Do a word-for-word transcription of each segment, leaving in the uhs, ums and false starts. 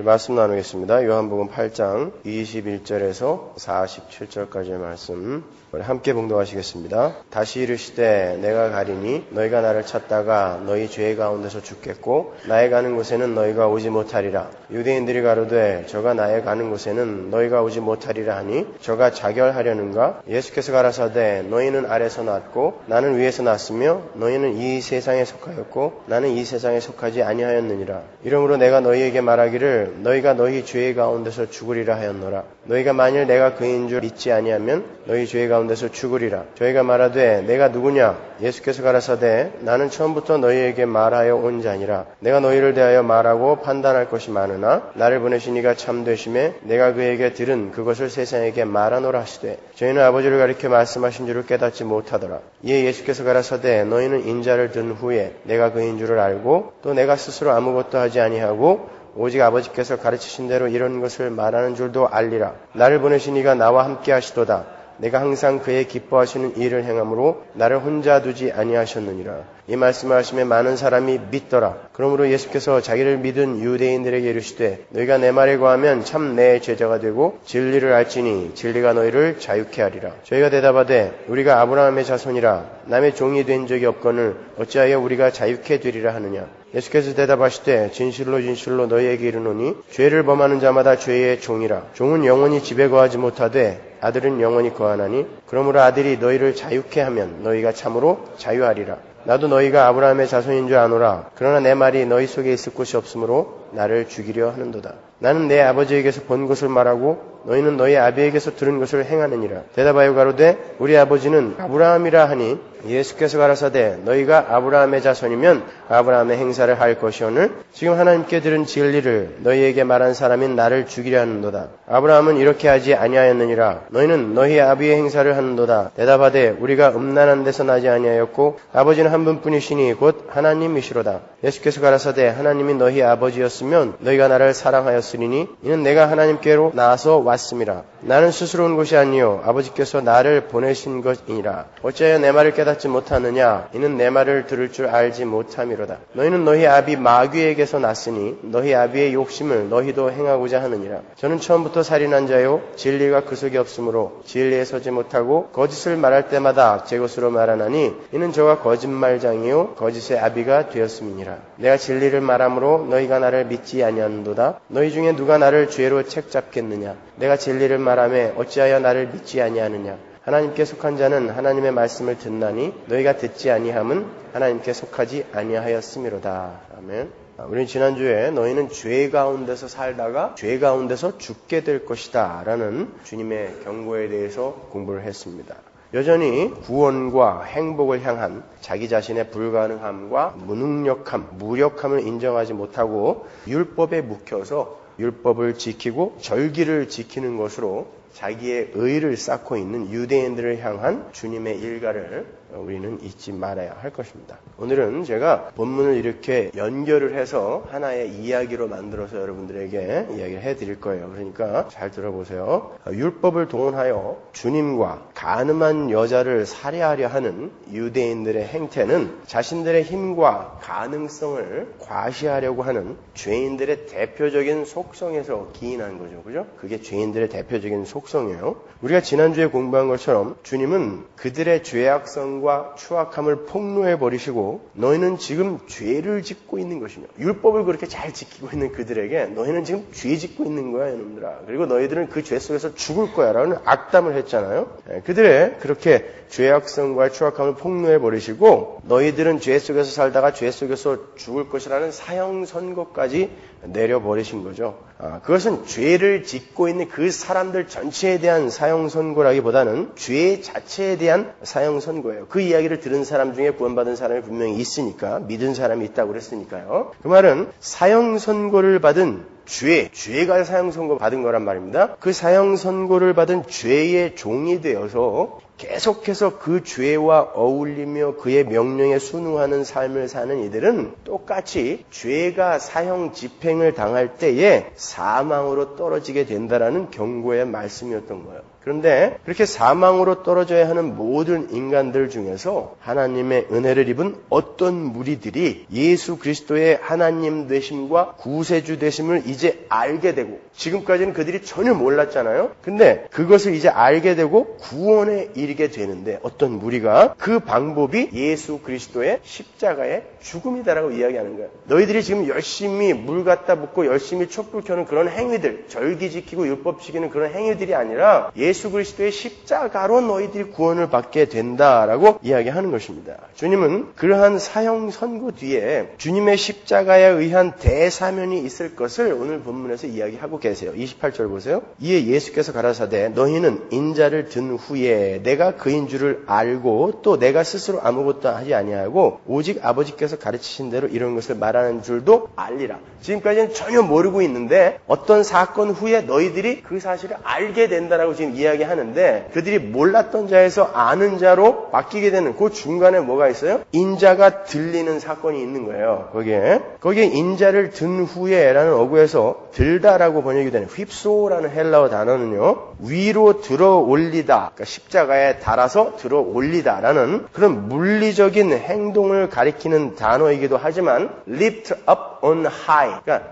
말씀 나누겠습니다. 요한복음 팔 장 이십일 절에서 사십칠 절까지의 말씀 우리 함께 봉독하시겠습니다. 다시 이르시되 내가 가리니 너희가 나를 찾다가 너희 죄 가운데서 죽겠고 나의 가는 곳에는 너희가 오지 못하리라. 유대인들이 가로되 저가 나의 가는 곳에는 너희가 오지 못하리라 하니 저가 자결하려는가? 예수께서 가라사대 너희는 아래서 났고 나는 위에서 났으며 너희는 이 세상에 속하였고 나는 이 세상에 속하지 아니하였느니라. 이러므로 내가 너희에게 말하기를 너희가 너희 죄 가운데서 죽으리라 하였노라. 너희가 만일 내가 그인 줄 믿지 아니하면 너희 죄 가운데서 죽으리라. 저희가 말하되 내가 누구냐? 예수께서 가라사대 나는 처음부터 너희에게 말하여 온 자니라. 내가 너희를 대하여 말하고 판단할 것이 많으나 나를 보내신 이가 참되심에 내가 그에게 들은 그것을 세상에게 말하노라 하시되 저희는 아버지를 가리켜 말씀하신 줄을 깨닫지 못하더라. 이에 예수께서 가라사대 너희는 인자를 든 후에 내가 그인 줄을 알고 또 내가 스스로 아무것도 하지 아니하고 오직 아버지께서 가르치신 대로 이런 것을 말하는 줄도 알리라. 나를 보내신 이가 나와 함께 하시도다. 내가 항상 그의 기뻐하시는 일을 행함으로 나를 혼자 두지 아니하셨느니라. 이 말씀을 하심에 많은 사람이 믿더라. 그러므로 예수께서 자기를 믿은 유대인들에게 이르시되 너희가 내 말에 거하면 참 내 제자가 되고 진리를 알지니 진리가 너희를 자유케 하리라. 저희가 대답하되 우리가 아브라함의 자손이라 남의 종이 된 적이 없거늘 어찌하여 우리가 자유케 되리라 하느냐. 예수께서 대답하시되 진실로 진실로 너희에게 이르노니 죄를 범하는 자마다 죄의 종이라. 종은 영원히 집에 거하지 못하되 아들은 영원히 거하나니 그러므로 아들이 너희를 자유케 하면 너희가 참으로 자유하리라. 나도 너희가 아브라함의 자손인 줄 아노라. 그러나 내 말이 너희 속에 있을 곳이 없으므로 나를 죽이려 하는도다. 나는 내 아버지에게서 본 것을 말하고 너희는 너희 아비에게서 들은 것을 행하느니라. 대답하여 가로되 우리 아버지는 아브라함이라 하니 예수께서 가라사대 너희가 아브라함의 자손이면 아브라함의 행사를 할 것이오늘 지금 하나님께 들은 진리를 너희에게 말한 사람인 나를 죽이려 하는도다. 아브라함은 이렇게 하지 아니하였느니라. 너희는 너희 아비의 행사를 하는도다. 대답하되 우리가 음란한 데서 나지 아니하였고 아버지는 한 분뿐이시니 곧 하나님이시로다. 예수께서 가라사대 하나님이 너희 아버지였으면 너희가 나를 사랑하였으리니 이는 내가 하나님께로 나와서 왔음이라. 나는 스스로 온 것이 아니요 아버지께서 나를 보내신 것이니라. 어찌하여 내 말을 깨닫지 못하느냐? 이는 내 말을 들을 줄 알지 못함이로다. 너희는 너희 아비 마귀에게서 났으니 너희 아비의 욕심을 너희도 행하고자 하느니라. 저는 처음부터 살인한 자요 진리가 그 속에 없으므로 진리에 서지 못하고 거짓을 말할 때마다 제 것으로 말하나니 이는 저가 거짓말장이요 거짓의 아비가 되었음이니라. 내가 진리를 말함으로 너희가 나를 믿지 아니하는도다. 너희 중에 누가 나를 죄로 책잡겠느냐? 내가 진리를 말하매 어찌하여 나를 믿지 아니하느냐? 하나님께 속한 자는 하나님의 말씀을 듣나니 너희가 듣지 아니함은 하나님께 속하지 아니하였음이로다. 아멘. 우리는 지난주에 너희는 죄 가운데서 살다가 죄 가운데서 죽게 될 것이다 라는 주님의 경고에 대해서 공부를 했습니다. 여전히 구원과 행복을 향한 자기 자신의 불가능함과 무능력함, 무력함을 인정하지 못하고 율법에 묵혀서 율법을 지키고 절기를 지키는 것으로 자기의 의를 쌓고 있는 유대인들을 향한 주님의 일가를 우리는 잊지 말아야 할 것입니다. 오늘은 제가 본문을 이렇게 연결을 해서 하나의 이야기로 만들어서 여러분들에게 이야기를 해드릴 거예요. 그러니까 잘 들어보세요. 율법을 동원하여 주님과 가늠한 여자를 살해하려 하는 유대인들의 행태는 자신들의 힘과 가능성을 과시하려고 하는 죄인들의 대표적인 속성에서 기인한 거죠. 그죠? 그게 죄인들의 대표적인 속성이에요. 우리가 지난주에 공부한 것처럼 주님은 그들의 죄악성 과 추악함을 폭로해버리시고 너희는 지금 죄를 짓고 있는 것이며 율법을 그렇게 잘 지키고 있는 그들에게 너희는 지금 죄 짓고 있는 거야 이놈들아. 그리고 너희들은 그 죄 속에서 죽을 거야 라는 악담을 했잖아요. 그들의 그렇게 죄악성과 추악함을 폭로해버리시고 너희들은 죄 속에서 살다가 죄 속에서 죽을 것이라는 사형 선고까지 내려버리신 거죠. 아, 그것은 죄를 짓고 있는 그 사람들 전체에 대한 사형 선고라기보다는 죄 자체에 대한 사형 선고예요. 그 이야기를 들은 사람 중에 구원받은 사람이 분명히 있으니까, 믿은 사람이 있다고 그랬으니까요. 그 말은 사형 선고를 받은 죄, 죄가 사형 선고 받은 거란 말입니다. 그 사형 선고를 받은 죄의 종이 되어서 계속해서 그 죄와 어울리며 그의 명령에 순응하는 삶을 사는 이들은 똑같이 죄가 사형 집행을 당할 때에 사망으로 떨어지게 된다라는 경고의 말씀이었던 거예요. 그런데 그렇게 사망으로 떨어져야 하는 모든 인간들 중에서 하나님의 은혜를 입은 어떤 무리들이 예수 그리스도의 하나님 되심과 구세주 되심을 이제 알게 되고, 지금까지는 그들이 전혀 몰랐잖아요. 근데 그것을 이제 알게 되고 구원에 이르게 되는데, 어떤 무리가 그 방법이 예수 그리스도의 십자가의 죽음이다라고 이야기하는 거예요. 너희들이 지금 열심히 물 갖다 붓고 열심히 촛불 켜는 그런 행위들, 절기 지키고 율법 지키는 그런 행위들이 아니라 예수 그리스도의 십자가로 너희들이 구원을 받게 된다라고 이야기하는 것입니다. 주님은 그러한 사형 선고 뒤에 주님의 십자가에 의한 대사면이 있을 것을 오늘 본문에서 이야기하고 계세요. 이십팔 절 보세요. 이에 예수께서 가라사대 너희는 인자를 든 후에 내가 그인 줄을 알고 또 내가 스스로 아무것도 하지 아니하고 오직 아버지께서 가르치신 대로 이런 것을 말하는 줄도 알리라. 지금까지는 전혀 모르고 있는데 어떤 사건 후에 너희들이 그 사실을 알게 된다라고 지금 이야기하는데, 그들이 몰랐던 자에서 아는 자로 바뀌게 되는 그 중간에 뭐가 있어요? 인자가 들리는 사건이 있는 거예요. 거기에 거기에 인자를 든 후에라는 어구에서 들다라고 번역이 되는 휩소라는 헬라어 단어는요, 위로 들어 올리다, 그러니까 십자가에 달아서 들어 올리다라는 그런 물리적인 행동을 가리키는 단어이기도 하지만 lift up on high, 그러니까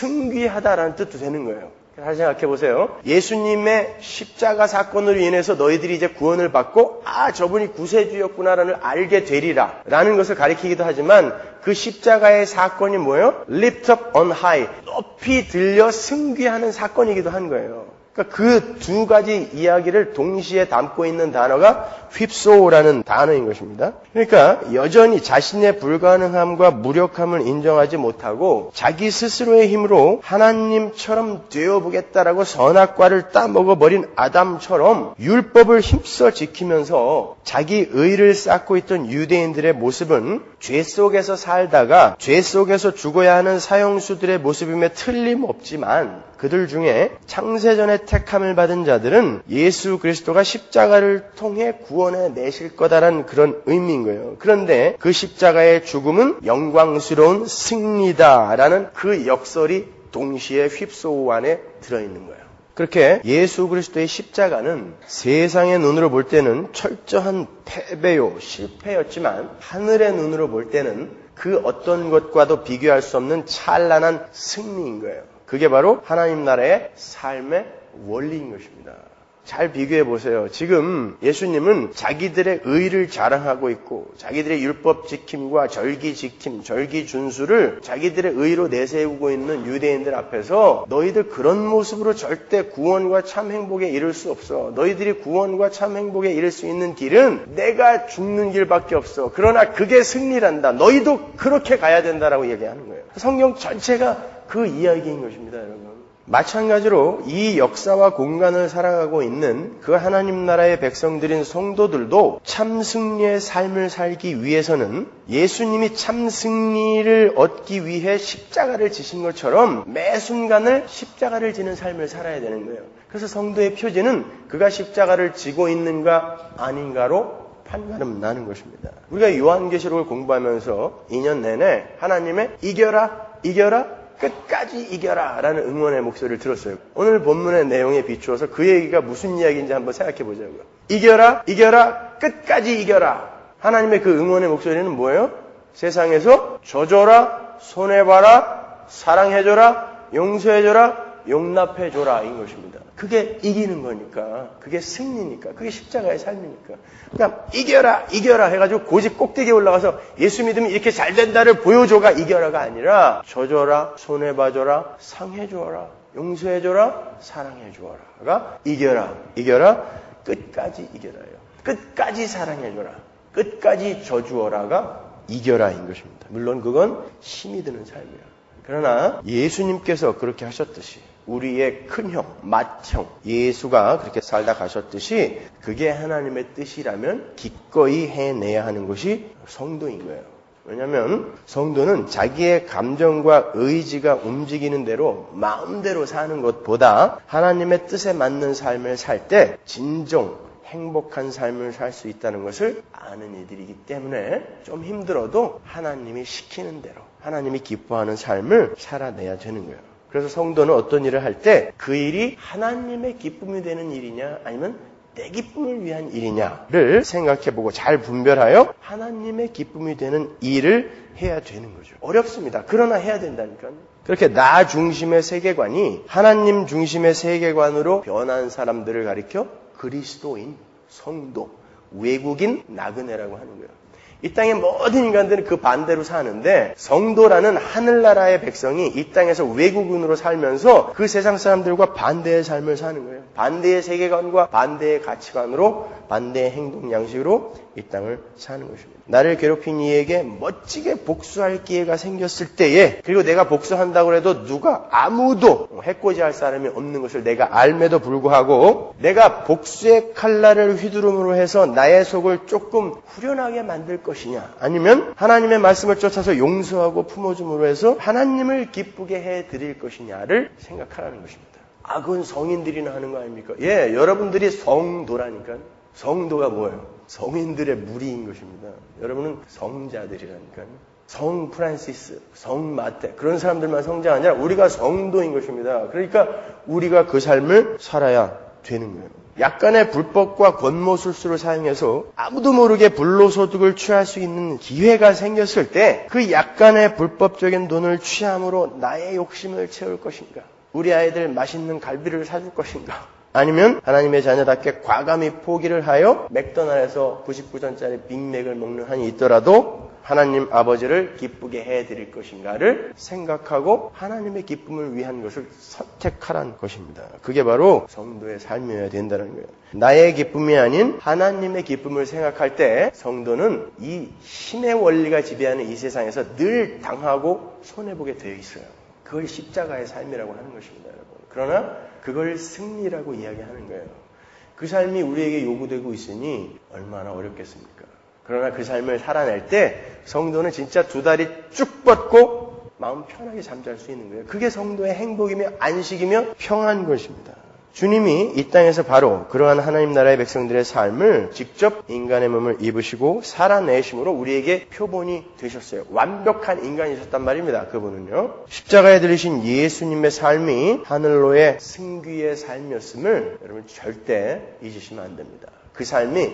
승귀하다라는 뜻도 되는 거예요. 잘 생각해 보세요. 예수님의 십자가 사건으로 인해서 너희들이 이제 구원을 받고 아 저분이 구세주였구나라는 알게 되리라 라는 것을 가리키기도 하지만, 그 십자가의 사건이 뭐예요? lift up on high, 높이 들려 승귀하는 사건이기도 한 거예요. 그러니까 그 두 가지 이야기를 동시에 담고 있는 단어가 휩소라는 단어인 것입니다. 그러니까 여전히 자신의 불가능함과 무력함을 인정하지 못하고 자기 스스로의 힘으로 하나님처럼 되어보겠다라고 선악과를 따먹어버린 아담처럼 율법을 힘써 지키면서 자기 의를 쌓고 있던 유대인들의 모습은 죄 속에서 살다가 죄 속에서 죽어야 하는 사형수들의 모습임에 틀림없지만, 그들 중에 창세전에 택함을 받은 자들은 예수 그리스도가 십자가를 통해 구원해 내실 거다라는 그런 의미인 거예요. 그런데 그 십자가의 죽음은 영광스러운 승리다라는 그 역설이 동시에 휩소 안에 들어있는 거예요. 그렇게 예수 그리스도의 십자가는 세상의 눈으로 볼 때는 철저한 패배요, 실패였지만 하늘의 눈으로 볼 때는 그 어떤 것과도 비교할 수 없는 찬란한 승리인 거예요. 그게 바로 하나님 나라의 삶의 원리인 것입니다. 잘 비교해 보세요. 지금 예수님은 자기들의 의를 자랑하고 있고 자기들의 율법 지킴과 절기 지킴, 절기 준수를 자기들의 의로 내세우고 있는 유대인들 앞에서 너희들 그런 모습으로 절대 구원과 참 행복에 이를 수 없어. 너희들이 구원과 참 행복에 이를 수 있는 길은 내가 죽는 길밖에 없어. 그러나 그게 승리란다. 너희도 그렇게 가야 된다라고 얘기하는 거예요. 성경 전체가 그 이야기인 것입니다, 여러분. 마찬가지로 이 역사와 공간을 살아가고 있는 그 하나님 나라의 백성들인 성도들도 참 승리의 삶을 살기 위해서는 예수님이 참 승리를 얻기 위해 십자가를 지신 것처럼 매 순간을 십자가를 지는 삶을 살아야 되는 거예요. 그래서 성도의 표지는 그가 십자가를 지고 있는가 아닌가로 판가름 나는 것입니다. 우리가 요한계시록을 공부하면서 이 년 내내 하나님의 이겨라, 이겨라, 끝까지 이겨라 라는 응원의 목소리를 들었어요. 오늘 본문의 내용에 비추어서 그 얘기가 무슨 이야기인지 한번 생각해 보자고요. 이겨라, 이겨라, 끝까지 이겨라. 하나님의 그 응원의 목소리는 뭐예요? 세상에서 져줘라, 손해봐라, 사랑해줘라, 용서해줘라, 용납해줘라 인 것입니다. 그게 이기는 거니까, 그게 승리니까, 그게 십자가의 삶이니까. 그러니까 이겨라, 이겨라 해가지고 고집 꼭대기에 올라가서 예수 믿으면 이렇게 잘 된다를 보여줘가 이겨라가 아니라 져줘라, 손해봐줘라, 상해줘라, 용서해줘라, 사랑해줘라가 이겨라, 이겨라, 끝까지 이겨라예요. 끝까지 사랑해줘라, 끝까지 져주어라가 이겨라인 것입니다. 물론 그건 힘이 드는 삶이에요. 그러나 예수님께서 그렇게 하셨듯이 우리의 큰형, 맏형 예수가 그렇게 살다 가셨듯이 그게 하나님의 뜻이라면 기꺼이 해내야 하는 것이 성도인 거예요. 왜냐하면 성도는 자기의 감정과 의지가 움직이는 대로 마음대로 사는 것보다 하나님의 뜻에 맞는 삶을 살 때 진정 행복한 삶을 살 수 있다는 것을 아는 이들이기 때문에 좀 힘들어도 하나님이 시키는 대로 하나님이 기뻐하는 삶을 살아내야 되는 거예요. 그래서 성도는 어떤 일을 할 때 그 일이 하나님의 기쁨이 되는 일이냐 아니면 내 기쁨을 위한 일이냐를 생각해보고 잘 분별하여 하나님의 기쁨이 되는 일을 해야 되는 거죠. 어렵습니다. 그러나 해야 된다니까요. 그렇게 나 중심의 세계관이 하나님 중심의 세계관으로 변한 사람들을 가리켜 그리스도인, 성도, 외국인, 나그네라고 하는 거예요. 이 땅의 모든 인간들은 그 반대로 사는데 성도라는 하늘나라의 백성이 이 땅에서 외국인으로 살면서 그 세상 사람들과 반대의 삶을 사는 거예요. 반대의 세계관과 반대의 가치관으로 반대의 행동 양식으로 이 땅을 사는 것입니다. 나를 괴롭힌 이에게 멋지게 복수할 기회가 생겼을 때에 그리고 내가 복수한다고 해도 누가 아무도 해코지할 사람이 없는 것을 내가 알매도 불구하고 내가 복수의 칼날을 휘두름으로 해서 나의 속을 조금 후련하게 만들 것이냐 아니면 하나님의 말씀을 쫓아서 용서하고 품어줌으로 해서 하나님을 기쁘게 해드릴 것이냐를 생각하라는 것입니다. 아, 그건 성인들이나 하는 거 아닙니까? 예, 여러분들이 성도라니까요. 성도가 뭐예요? 성인들의 무리인 것입니다. 여러분은 성자들이라니까요. 성 프란시스, 성 마테 그런 사람들만 성자가 아니라 우리가 성도인 것입니다. 그러니까 우리가 그 삶을 살아야 되는 거예요. 약간의 불법과 권모술수를 사용해서 아무도 모르게 불로소득을 취할 수 있는 기회가 생겼을 때 그 약간의 불법적인 돈을 취함으로 나의 욕심을 채울 것인가? 우리 아이들 맛있는 갈비를 사줄 것인가? 아니면 하나님의 자녀답게 과감히 포기를 하여 맥도날드에서 구십구 전짜리 빅맥을 먹는 한이 있더라도 하나님 아버지를 기쁘게 해드릴 것인가를 생각하고 하나님의 기쁨을 위한 것을 선택하라는 것입니다. 그게 바로 성도의 삶이어야 된다는 거예요. 나의 기쁨이 아닌 하나님의 기쁨을 생각할 때 성도는 이 힘의 원리가 지배하는 이 세상에서 늘 당하고 손해보게 되어 있어요. 그걸 십자가의 삶이라고 하는 것입니다, 여러분. 그러나 그걸 승리라고 이야기하는 거예요. 그 삶이 우리에게 요구되고 있으니 얼마나 어렵겠습니까? 그러나 그 삶을 살아낼 때 성도는 진짜 두 다리 쭉 뻗고 마음 편하게 잠잘 수 있는 거예요. 그게 성도의 행복이며 안식이며 평안인 것입니다. 주님이 이 땅에서 바로 그러한 하나님 나라의 백성들의 삶을 직접 인간의 몸을 입으시고 살아내심으로 우리에게 표본이 되셨어요. 완벽한 인간이셨단 말입니다. 그분은요. 십자가에 들리신 예수님의 삶이 하늘로의 승귀의 삶이었음을 여러분 절대 잊으시면 안 됩니다. 그 삶이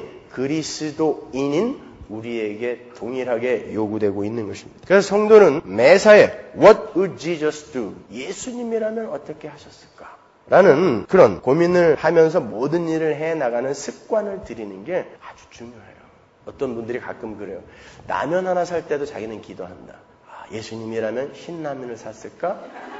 그리스도인인 우리에게 동일하게 요구되고 있는 것입니다. 그래서 성도는 매사에 What would Jesus do? 예수님이라면 어떻게 하셨을까? 라는 그런 고민을 하면서 모든 일을 해나가는 습관을 들이는 게 아주 중요해요. 어떤 분들이 가끔 그래요. 라면 하나 살 때도 자기는 기도한다. 아, 예수님이라면 신라면을 샀을까?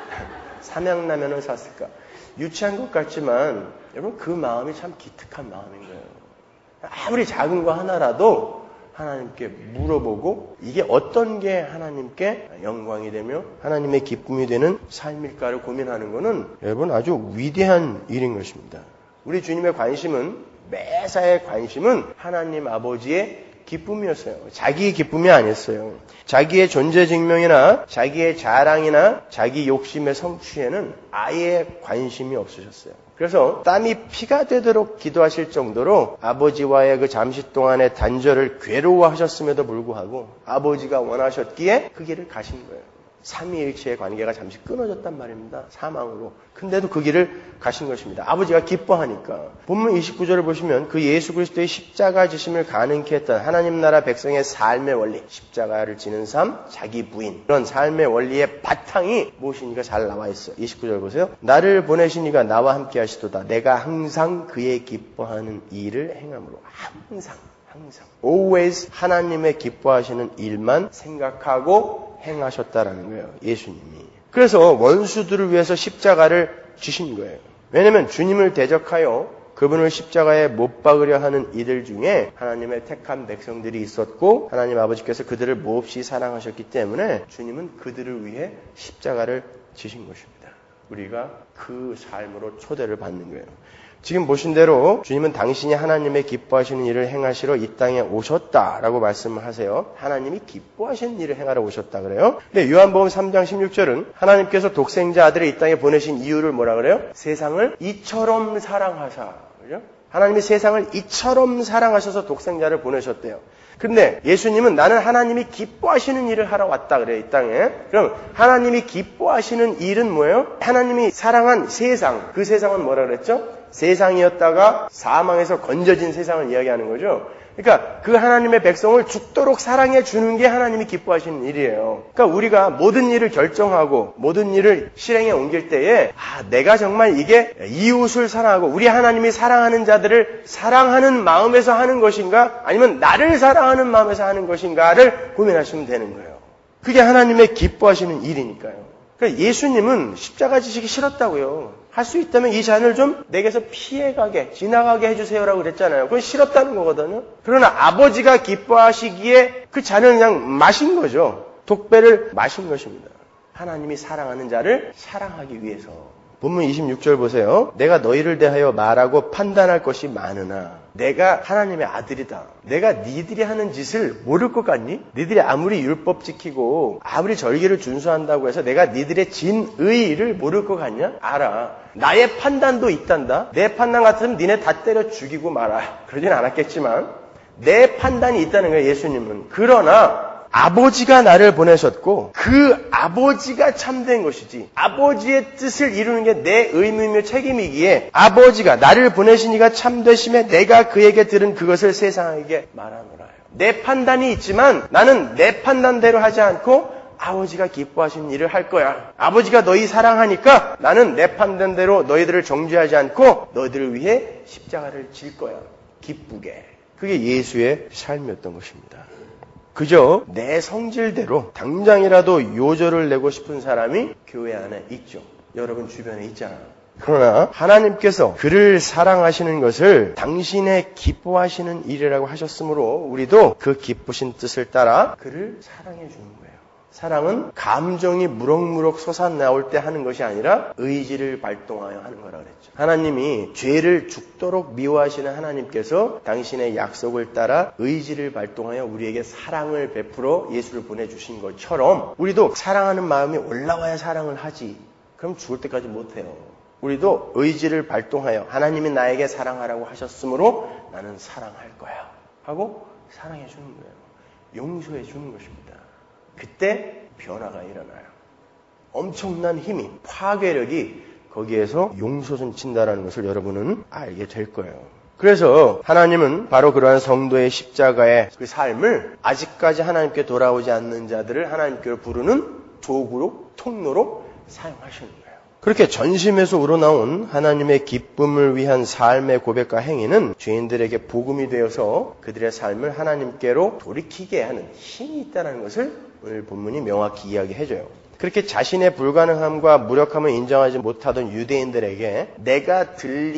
삼양라면을 샀을까? 유치한 것 같지만 여러분 그 마음이 참 기특한 마음인 거예요. 아무리 작은 거 하나라도 하나님께 물어보고 이게 어떤 게 하나님께 영광이 되며 하나님의 기쁨이 되는 삶일까를 고민하는 것은 여러분 아주 위대한 일인 것입니다. 우리 주님의 관심은 매사의 관심은 하나님 아버지의 기쁨이었어요. 자기의 기쁨이 아니었어요. 자기의 존재 증명이나 자기의 자랑이나 자기 욕심의 성취에는 아예 관심이 없으셨어요. 그래서 땀이 피가 되도록 기도하실 정도로 아버지와의 그 잠시 동안의 단절을 괴로워하셨음에도 불구하고 아버지가 원하셨기에 그 길을 가신 거예요. 삼위일체의 관계가 잠시 끊어졌단 말입니다. 사망으로. 근데도 그 길을 가신 것입니다. 아버지가 기뻐하니까. 본문 이십구 절을 보시면 그 예수 그리스도의 십자가 지심을 가능케 했던 하나님 나라 백성의 삶의 원리, 십자가를 지는 삶, 자기 부인, 그런 삶의 원리의 바탕이 무엇이니까 잘 나와 있어요. 이십구 절 보세요. 나를 보내신 이가 나와 함께 하시도다. 내가 항상 그의 기뻐하는 일을 행함으로. 항상, 항상. always 하나님의 기뻐하시는 일만 생각하고 행하셨다라는 거예요. 예수님이. 그래서 원수들을 위해서 십자가를 지신 거예요. 왜냐하면 주님을 대적하여 그분을 십자가에 못 박으려 하는 이들 중에 하나님의 택한 백성들이 있었고 하나님 아버지께서 그들을 몹시 사랑하셨기 때문에 주님은 그들을 위해 십자가를 지신 것입니다. 우리가 그 삶으로 초대를 받는 거예요. 지금 보신 대로 주님은 당신이 하나님의 기뻐하시는 일을 행하시러 이 땅에 오셨다라고 말씀을 하세요. 하나님이 기뻐하시는 일을 행하러 오셨다 그래요. 근데 요한복음 삼 장 십육 절은 하나님께서 독생자 아들을 이 땅에 보내신 이유를 뭐라 그래요? 세상을 이처럼 사랑하사. 그죠? 하나님이 세상을 이처럼 사랑하셔서 독생자를 보내셨대요. 근데 예수님은 나는 하나님이 기뻐하시는 일을 하러 왔다 그래요, 이 땅에. 그럼 하나님이 기뻐하시는 일은 뭐예요? 하나님이 사랑한 세상, 그 세상은 뭐라 그랬죠? 세상이었다가 사망에서 건져진 세상을 이야기하는 거죠. 그러니까 그 하나님의 백성을 죽도록 사랑해 주는 게 하나님이 기뻐하시는 일이에요. 그러니까 우리가 모든 일을 결정하고 모든 일을 실행에 옮길 때에 아, 내가 정말 이게 이웃을 사랑하고 우리 하나님이 사랑하는 자들을 사랑하는 마음에서 하는 것인가 아니면 나를 사랑하는 마음에서 하는 것인가를 고민하시면 되는 거예요. 그게 하나님의 기뻐하시는 일이니까요. 그러니까 예수님은 십자가 지시기 싫었다고요. 할 수 있다면 이 잔을 좀 내게서 피해가게, 지나가게 해주세요라고 그랬잖아요. 그건 싫었다는 거거든요. 그러나 아버지가 기뻐하시기에 그 잔을 그냥 마신 거죠. 독배를 마신 것입니다. 하나님이 사랑하는 자를 사랑하기 위해서. 본문 이십육 절 보세요. 내가 너희를 대하여 말하고 판단할 것이 많으나 내가 하나님의 아들이다. 내가 니들이 하는 짓을 모를 것 같니? 니들이 아무리 율법 지키고 아무리 절기를 준수한다고 해서 내가 니들의 진의를 모를 것 같냐? 알아. 나의 판단도 있단다. 내 판단 같으면 니네 다 때려 죽이고 말아. 그러진 않았겠지만 내 판단이 있다는 거예요, 예수님은. 그러나 아버지가 나를 보내셨고 그 아버지가 참된 것이지 아버지의 뜻을 이루는 게 내 의무이며 책임이기에 아버지가 나를 보내시니가 참되심에 내가 그에게 들은 그것을 세상에게 말하노라. 내 판단이 있지만 나는 내 판단대로 하지 않고 아버지가 기뻐하시는 일을 할 거야. 아버지가 너희 사랑하니까 나는 내 판단대로 너희들을 정죄하지 않고 너희들을 위해 십자가를 질 거야. 기쁘게. 그게 예수의 삶이었던 것입니다. 그저 내 성질대로 당장이라도 요절을 내고 싶은 사람이 교회 안에 있죠. 여러분 주변에 있잖아요. 그러나 하나님께서 그를 사랑하시는 것을 당신의 기뻐하시는 일이라고 하셨으므로 우리도 그 기쁘신 뜻을 따라 그를 사랑해 주는 거예요. 사랑은 감정이 무럭무럭 솟아나올 때 하는 것이 아니라 의지를 발동하여 하는 거라 그랬죠. 하나님이 죄를 죽도록 미워하시는 하나님께서 당신의 약속을 따라 의지를 발동하여 우리에게 사랑을 베풀어 예수를 보내주신 것처럼 우리도 사랑하는 마음이 올라와야 사랑을 하지. 그럼 죽을 때까지 못해요. 우리도 의지를 발동하여 하나님이 나에게 사랑하라고 하셨으므로 나는 사랑할 거야 하고 사랑해 주는 거예요. 용서해 주는 것입니다. 그때 변화가 일어나요. 엄청난 힘이, 파괴력이 거기에서 용서전친다라는 것을 여러분은 알게 될 거예요. 그래서 하나님은 바로 그러한 성도의 십자가의 그 삶을 아직까지 하나님께 돌아오지 않는 자들을 하나님께로 부르는 도구로, 통로로 사용하시는 거예요. 그렇게 전심에서 우러나온 하나님의 기쁨을 위한 삶의 고백과 행위는 죄인들에게 복음이 되어서 그들의 삶을 하나님께로 돌이키게 하는 힘이 있다는 것을 오늘 본문이 명확히 이야기해줘요. 그렇게 자신의 불가능함과 무력함을 인정하지 못하던 유대인들에게 내가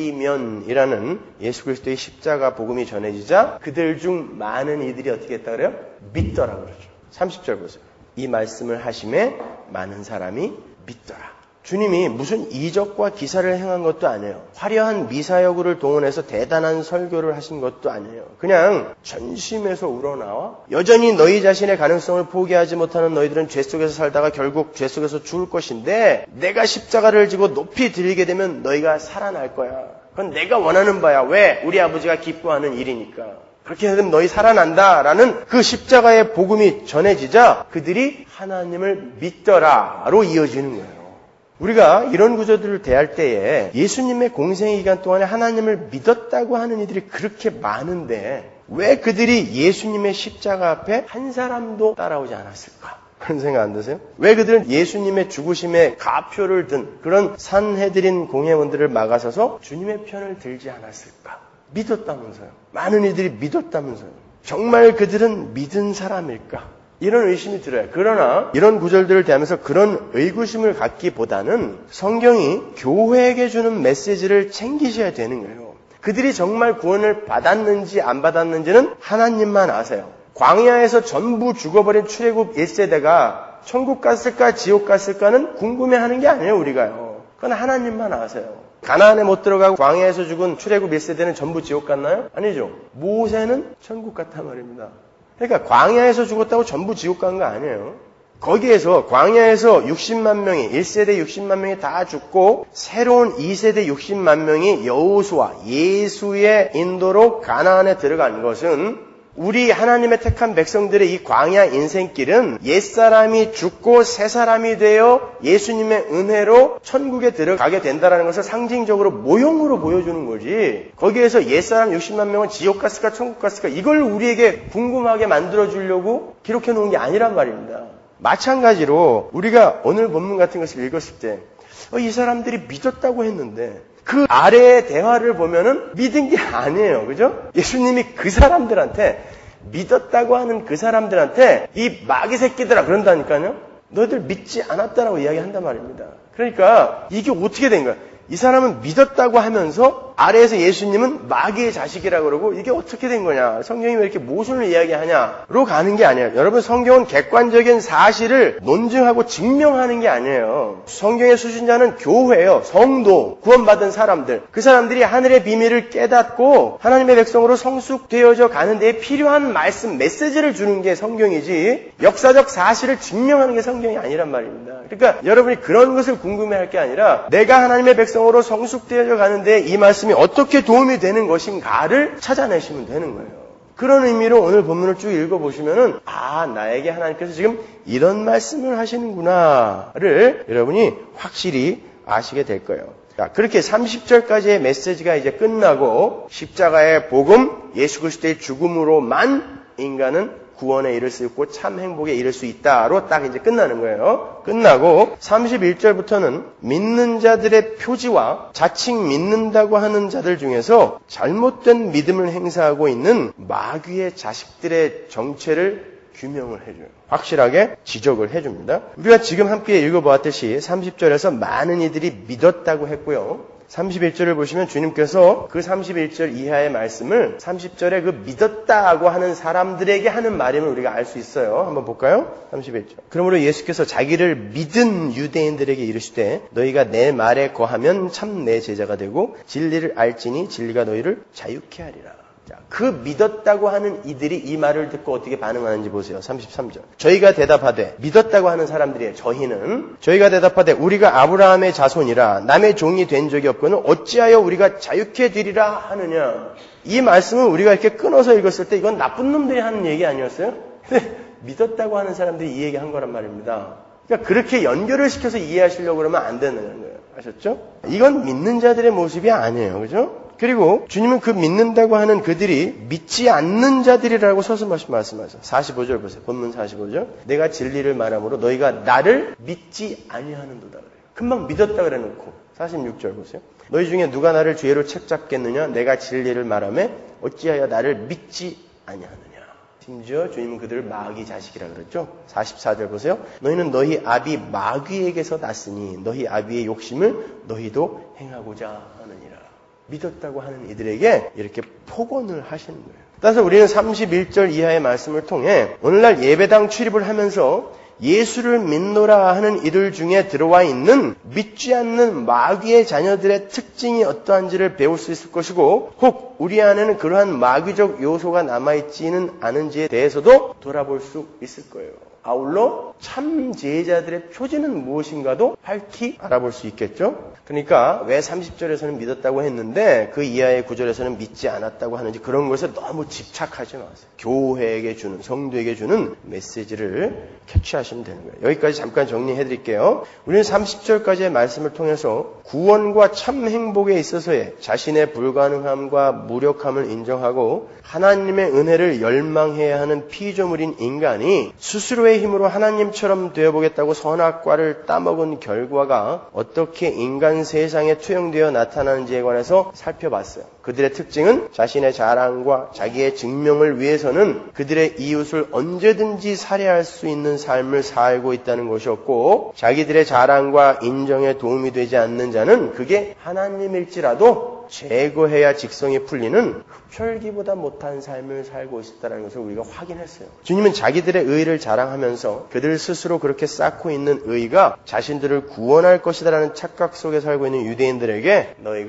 들리면이라는 예수 그리스도의 십자가 복음이 전해지자 그들 중 많은 이들이 어떻게 했다 그래요? 믿더라 그러죠. 삼십 절 보세요. 이 말씀을 하심에 많은 사람이 믿더라. 주님이 무슨 이적과 기사를 행한 것도 아니에요. 화려한 미사여구를 동원해서 대단한 설교를 하신 것도 아니에요. 그냥 전심에서 우러나와 여전히 너희 자신의 가능성을 포기하지 못하는 너희들은 죄 속에서 살다가 결국 죄 속에서 죽을 것인데 내가 십자가를 지고 높이 들리게 되면 너희가 살아날 거야. 그건 내가 원하는 바야. 왜? 우리 아버지가 기뻐하는 일이니까. 그렇게 되면 너희 살아난다라는 그 십자가의 복음이 전해지자 그들이 하나님을 믿더라로 이어지는 거예요. 우리가 이런 구조들을 대할 때에 예수님의 공생의 기간 동안에 하나님을 믿었다고 하는 이들이 그렇게 많은데 왜 그들이 예수님의 십자가 앞에 한 사람도 따라오지 않았을까? 그런 생각 안 드세요? 왜 그들은 예수님의 죽으심에 가표를 든 그런 산헤드린 공회원들을 막아서서 주님의 편을 들지 않았을까? 믿었다면서요. 많은 이들이 믿었다면서요. 정말 그들은 믿은 사람일까? 이런 의심이 들어요. 그러나 이런 구절들을 대하면서 그런 의구심을 갖기보다는 성경이 교회에게 주는 메시지를 챙기셔야 되는 거예요. 그들이 정말 구원을 받았는지 안 받았는지는 하나님만 아세요. 광야에서 전부 죽어버린 출애굽 일 세대가 천국 갔을까 지옥 갔을까는 궁금해하는 게 아니에요. 우리가요. 그건 하나님만 아세요. 가나안에 못 들어가고 광야에서 죽은 출애굽 일 세대는 전부 지옥 갔나요? 아니죠. 모세는 천국 갔단 말입니다. 그러니까 광야에서 죽었다고 전부 지옥 간 거 아니에요. 거기에서 광야에서 육십만 명이 일 세대 육십만 명이 다 죽고 새로운 이 세대 육십만 명이 여호수아 예수의 인도로 가나안에 들어간 것은 우리 하나님의 택한 백성들의 이 광야 인생길은 옛사람이 죽고 새사람이 되어 예수님의 은혜로 천국에 들어가게 된다는 것을 상징적으로 모형으로 보여주는 거지. 거기에서 옛사람 육십만 명은 지옥 갔을까 천국 갔을까 이걸 우리에게 궁금하게 만들어주려고 기록해 놓은 게 아니란 말입니다. 마찬가지로 우리가 오늘 본문 같은 것을 읽었을 때 이 사람들이 믿었다고 했는데 그 아래의 대화를 보면은 믿은 게 아니에요. 그죠? 예수님이 그 사람들한테 믿었다고 하는 그 사람들한테 이 마귀 새끼들아 그런다니까요. 너희들 믿지 않았다라고 이야기한단 말입니다. 그러니까 이게 어떻게 된 거야? 이 사람은 믿었다고 하면서 아래에서 예수님은 마귀의 자식이라고 그러고 이게 어떻게 된 거냐? 성경이 왜 이렇게 모순을 이야기하냐로 가는 게 아니에요. 여러분 성경은 객관적인 사실을 논증하고 증명하는 게 아니에요. 성경의 수신자는 교회예요. 성도, 구원받은 사람들. 그 사람들이 하늘의 비밀을 깨닫고 하나님의 백성으로 성숙되어져 가는 데에 필요한 말씀, 메시지를 주는 게 성경이지 역사적 사실을 증명하는 게 성경이 아니란 말입니다. 그러니까 여러분이 그런 것을 궁금해할 게 아니라 내가 하나님의 백성으로 성숙되어져 가는데 이 말씀이 어떻게 도움이 되는 것인가를 찾아내시면 되는 거예요. 그런 의미로 오늘 본문을 쭉 읽어보시면은 아 나에게 하나님께서 지금 이런 말씀을 하시는구나를 여러분이 확실히 아시게 될 거예요. 자, 그렇게 삼십 절까지의 메시지가 이제 끝나고 십자가의 복음, 예수 그리스도의 죽음으로만 인간은 구원에 이를 수 있고 참 행복에 이를 수 있다로 딱 이제 끝나는 거예요. 끝나고 삼십일 절부터는 믿는 자들의 표지와 자칭 믿는다고 하는 자들 중에서 잘못된 믿음을 행사하고 있는 마귀의 자식들의 정체를 규명을 해줘요. 확실하게 지적을 해줍니다. 우리가 지금 함께 읽어보았듯이 삼십 절에서 많은 이들이 믿었다고 했고요. 삼십일 절을 보시면 주님께서 그 삼십일 절 이하의 말씀을 삼십 절에 그 믿었다고 하는 사람들에게 하는 말임을 우리가 알 수 있어요. 한번 볼까요? 삼십일 절. 그러므로 예수께서 자기를 믿은 유대인들에게 이르시되 너희가 내 말에 거하면 참 내 제자가 되고 진리를 알지니 진리가 너희를 자유케 하리라. 자, 그 믿었다고 하는 이들이 이 말을 듣고 어떻게 반응하는지 보세요. 삼십삼 절. 저희가 대답하되 믿었다고 하는 사람들이에요. 저희는 저희가 대답하되 우리가 아브라함의 자손이라 남의 종이 된 적이 없고는 어찌하여 우리가 자유케 되리라 하느냐. 이 말씀은 우리가 이렇게 끊어서 읽었을 때 이건 나쁜 놈들이 하는 얘기 아니었어요? 근데 믿었다고 하는 사람들이 이 얘기 한 거란 말입니다. 그러니까 그렇게 연결을 시켜서 이해하시려고 그러면 안 되는 거예요. 아셨죠? 이건 믿는 자들의 모습이 아니에요. 그죠? 그리고 주님은 그 믿는다고 하는 그들이 믿지 않는 자들이라고 서슴없이 말씀하세요. 사십오 절 보세요. 본문 사십오 절. 내가 진리를 말함으로 너희가 나를 믿지 아니하는도다 그래요. 금방 믿었다 그래놓고 사십육 절 보세요. 너희 중에 누가 나를 죄로 책잡겠느냐? 내가 진리를 말하며 어찌하여 나를 믿지 아니하느냐? 심지어 주님은 그들을 마귀 자식이라 그랬죠. 사십사 절 보세요. 너희는 너희 아비 마귀에게서 났으니 너희 아비의 욕심을 너희도 행하고자 하느니라. 믿었다고 하는 이들에게 이렇게 폭언을 하시는 거예요. 따라서 우리는 삼십일 절 이하의 말씀을 통해 오늘날 예배당 출입을 하면서 예수를 믿노라 하는 이들 중에 들어와 있는 믿지 않는 마귀의 자녀들의 특징이 어떠한지를 배울 수 있을 것이고 혹 우리 안에는 그러한 마귀적 요소가 남아있지는 않은지에 대해서도 돌아볼 수 있을 거예요. 아울러 참 제자들의 표지는 무엇인가도 밝히 알아볼 수 있겠죠. 그러니까 왜 삼십 절에서는 믿었다고 했는데 그 이하의 구 절에서는 믿지 않았다고 하는지 그런 것에 너무 집착하지 마세요. 교회에게 주는, 성도에게 주는 메시지를 캐치하시면 되는 거예요. 여기까지 잠깐 정리해 드릴게요. 우리는 삼십 절까지의 말씀을 통해서 구원과 참 행복에 있어서의 자신의 불가능함과 무력함을 인정하고 하나님의 은혜를 열망해야 하는 피조물인 인간이 스스로의 힘으로 하나님처럼 되어보겠다고 선악과를 따먹은 결과가 어떻게 인간 세상에 투영되어 나타나는지에 관해서 살펴봤어요. 그들의 특징은 자신의 자랑과 자기의 증명을 위해서는 그들의 이웃을 언제든지 살해할 수 있는 삶을 살고 있다는 것이었고 자기들의 자랑과 인정에 도움이 되지 않는 자는 그게 하나님일지라도 제거해야 직성이 풀리는 흡혈귀보다 못한 삶을 살고 있었다는 것을 우리가 확인했어요. 주님은 자기들의 의를 자랑하면서 그들 스스로 그렇게 쌓고 있는 의가 자신들을 구원할 것이다라는 착각 속에 살고 있는 유대인들에게 너희가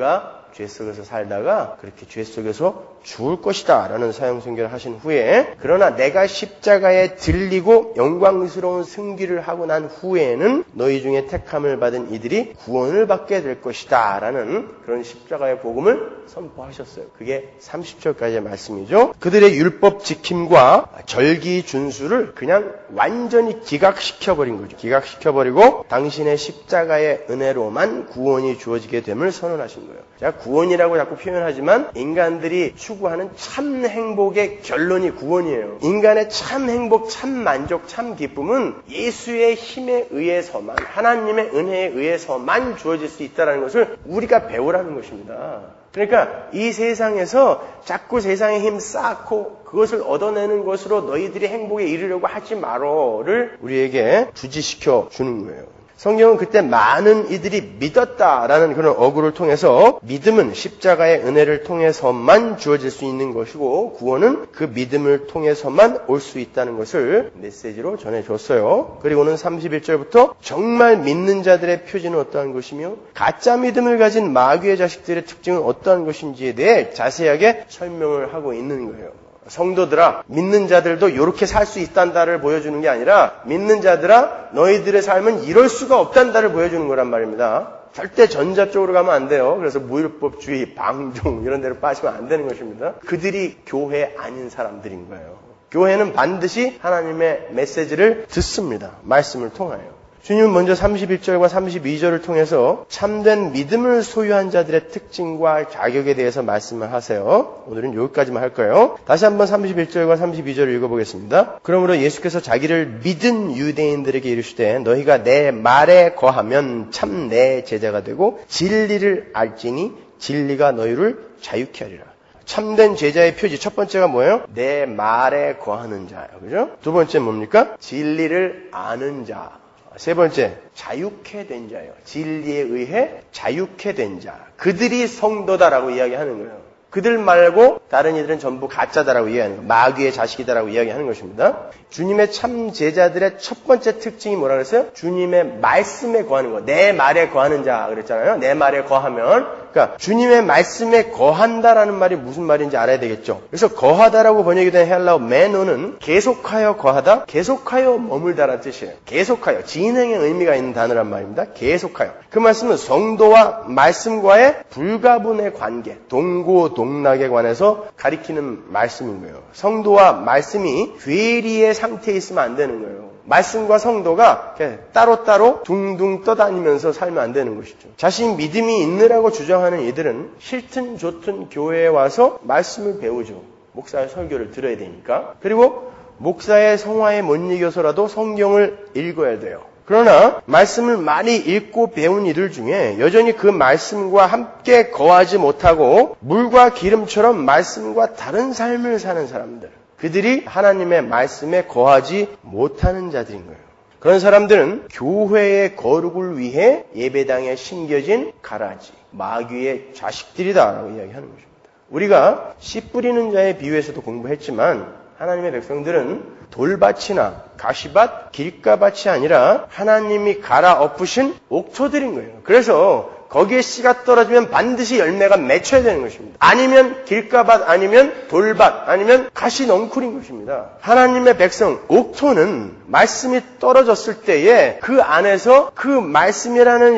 죄 속에서 살다가 그렇게 죄 속에서 죽을 것이다 라는 사형 선고를 하신 후에 그러나 내가 십자가에 들리고 영광스러운 승리를 하고 난 후에는 너희 중에 택함을 받은 이들이 구원을 받게 될 것이다 라는 그런 십자가의 복음을 선포하셨어요. 그게 삼십 절까지의 말씀이죠. 그들의 율법 지킴과 절기 준수를 그냥 완전히 기각시켜버린 거죠. 기각시켜버리고 당신의 십자가의 은혜로만 구원이 주어지게 됨을 선언하신 거예요. 제가 구원이라고 자꾸 표현하지만 인간들이 추구하는 참 행복의 결론이 구원이에요. 인간의 참 행복, 참 만족, 참 기쁨은 예수의 힘에 의해서만, 하나님의 은혜에 의해서만 주어질 수 있다는 것을 우리가 배우라는 것입니다. 그러니까 이 세상에서 자꾸 세상의 힘 쌓고 그것을 얻어내는 것으로 너희들이 행복에 이르려고 하지 마로를 우리에게 주지시켜 주는 거예요. 성경은 그때 많은 이들이 믿었다라는 그런 어구를 통해서 믿음은 십자가의 은혜를 통해서만 주어질 수 있는 것이고 구원은 그 믿음을 통해서만 올 수 있다는 것을 메시지로 전해줬어요. 그리고는 삼십일 절부터 정말 믿는 자들의 표지는 어떠한 것이며 가짜 믿음을 가진 마귀의 자식들의 특징은 어떠한 것인지에 대해 자세하게 설명을 하고 있는 거예요. 성도들아, 믿는 자들도 이렇게 살 수 있단다를 보여주는 게 아니라 믿는 자들아, 너희들의 삶은 이럴 수가 없단다를 보여주는 거란 말입니다. 절대 전자 쪽으로 가면 안 돼요. 그래서 무율법주의, 방종 이런 데로 빠지면 안 되는 것입니다. 그들이 교회 아닌 사람들인 거예요. 교회는 반드시 하나님의 메시지를 듣습니다. 말씀을 통하여. 주님은 먼저 삼십일 절과 삼십이 절을 통해서 참된 믿음을 소유한 자들의 특징과 자격에 대해서 말씀을 하세요. 오늘은 여기까지만 할 거예요. 다시 한번 삼십일 절과 삼십이 절을 읽어보겠습니다. 그러므로 예수께서 자기를 믿은 유대인들에게 이르시되 너희가 내 말에 거하면 참 내 제자가 되고 진리를 알지니 진리가 너희를 자유케 하리라. 참된 제자의 표지 첫 번째가 뭐예요? 내 말에 거하는 자예요. 그죠? 두 번째 뭡니까? 진리를 아는 자. 세 번째, 자유케 된 자예요. 진리에 의해 자유케 된 자. 그들이 성도다라고 이야기하는 거예요. 그들 말고 다른 이들은 전부 가짜다라고 이야기하는 거예요. 마귀의 자식이다라고 이야기하는 것입니다. 주님의 참 제자들의 첫 번째 특징이 뭐라 그랬어요? 주님의 말씀에 거하는 거. 내 말에 거하는 자 그랬잖아요. 내 말에 거하면 그러니까 주님의 말씀에 거한다라는 말이 무슨 말인지 알아야 되겠죠. 그래서 거하다라고 번역이 된 헬라어 메노는 계속하여 거하다, 계속하여 머물다라는 뜻이에요. 계속하여, 진행의 의미가 있는 단어란 말입니다. 계속하여. 그 말씀은 성도와 말씀과의 불가분의 관계, 동고동락에 관해서 가리키는 말씀인 거예요. 성도와 말씀이 괴리의 상태에 있으면 안 되는 거예요. 말씀과 성도가 따로따로 둥둥 떠다니면서 살면 안 되는 것이죠. 자신 믿음이 있느라고 주장하는 이들은 싫든 좋든 교회에 와서 말씀을 배우죠. 목사의 설교를 들어야 되니까. 그리고 목사의 성화에 못 이겨서라도 성경을 읽어야 돼요. 그러나 말씀을 많이 읽고 배운 이들 중에 여전히 그 말씀과 함께 거하지 못하고 물과 기름처럼 말씀과 다른 삶을 사는 사람들, 그들이 하나님의 말씀에 거하지 못하는 자들인 거예요. 그런 사람들은 교회의 거룩을 위해 예배당에 심겨진 가라지, 마귀의 자식들이다라고 이야기하는 것입니다. 우리가 씨 뿌리는 자의 비유에서도 공부했지만 하나님의 백성들은 돌밭이나 가시밭, 길가밭이 아니라 하나님이 갈아 엎으신 옥토들인 거예요. 그래서 거기에 씨가 떨어지면 반드시 열매가 맺혀야 되는 것입니다. 아니면 길가밭, 아니면 돌밭, 아니면 가시넝쿨인 것입니다. 하나님의 백성, 옥토는 말씀이 떨어졌을 때에 그 안에서 그 말씀이라는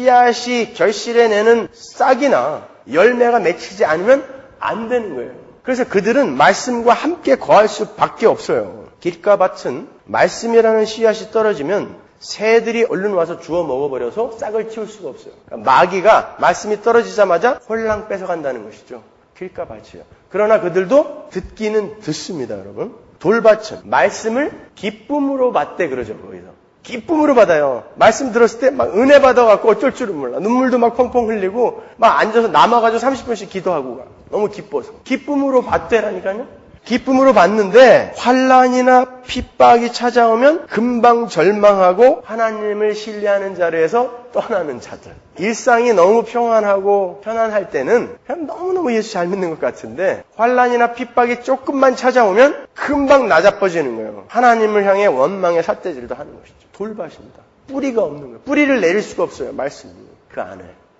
씨앗이 결실해내는 싹이나 열매가 맺히지 않으면 안 되는 거예요. 그래서 그들은 말씀과 함께 거할 수밖에 없어요. 길가밭은 말씀이라는 씨앗이 떨어지면 새들이 얼른 와서 주워 먹어버려서 싹을 틔울 수가 없어요. 그러니까 마귀가 말씀이 떨어지자마자 홀랑 뺏어간다는 것이죠. 길가밭이요. 그러나 그들도 듣기는 듣습니다, 여러분. 돌밭은 말씀을 기쁨으로 받대 그러죠, 거기서. 기쁨으로 받아요. 말씀 들었을 때 막 은혜 받아갖고 어쩔 줄은 몰라. 눈물도 막 펑펑 흘리고 막 앉아서 남아가지고 삼십 분씩 기도하고 가. 너무 기뻐서. 기쁨으로 받대라니까요. 기쁨으로 받는데 환난이나 핍박이 찾아오면 금방 절망하고 하나님을 신뢰하는 자리에서 떠나는 자들. 일상이 너무 평안하고 편안할 때는 그냥 너무너무 예수 잘 믿는 것 같은데 환난이나 핍박이 조금만 찾아오면 금방 낮아빠지는 거예요. 하나님을 향해 원망의 삿대질도 하는 것이죠. 돌밭입니다. 뿌리가 없는 거예요. 뿌리를 내릴 수가 없어요. 말씀이 그 안에.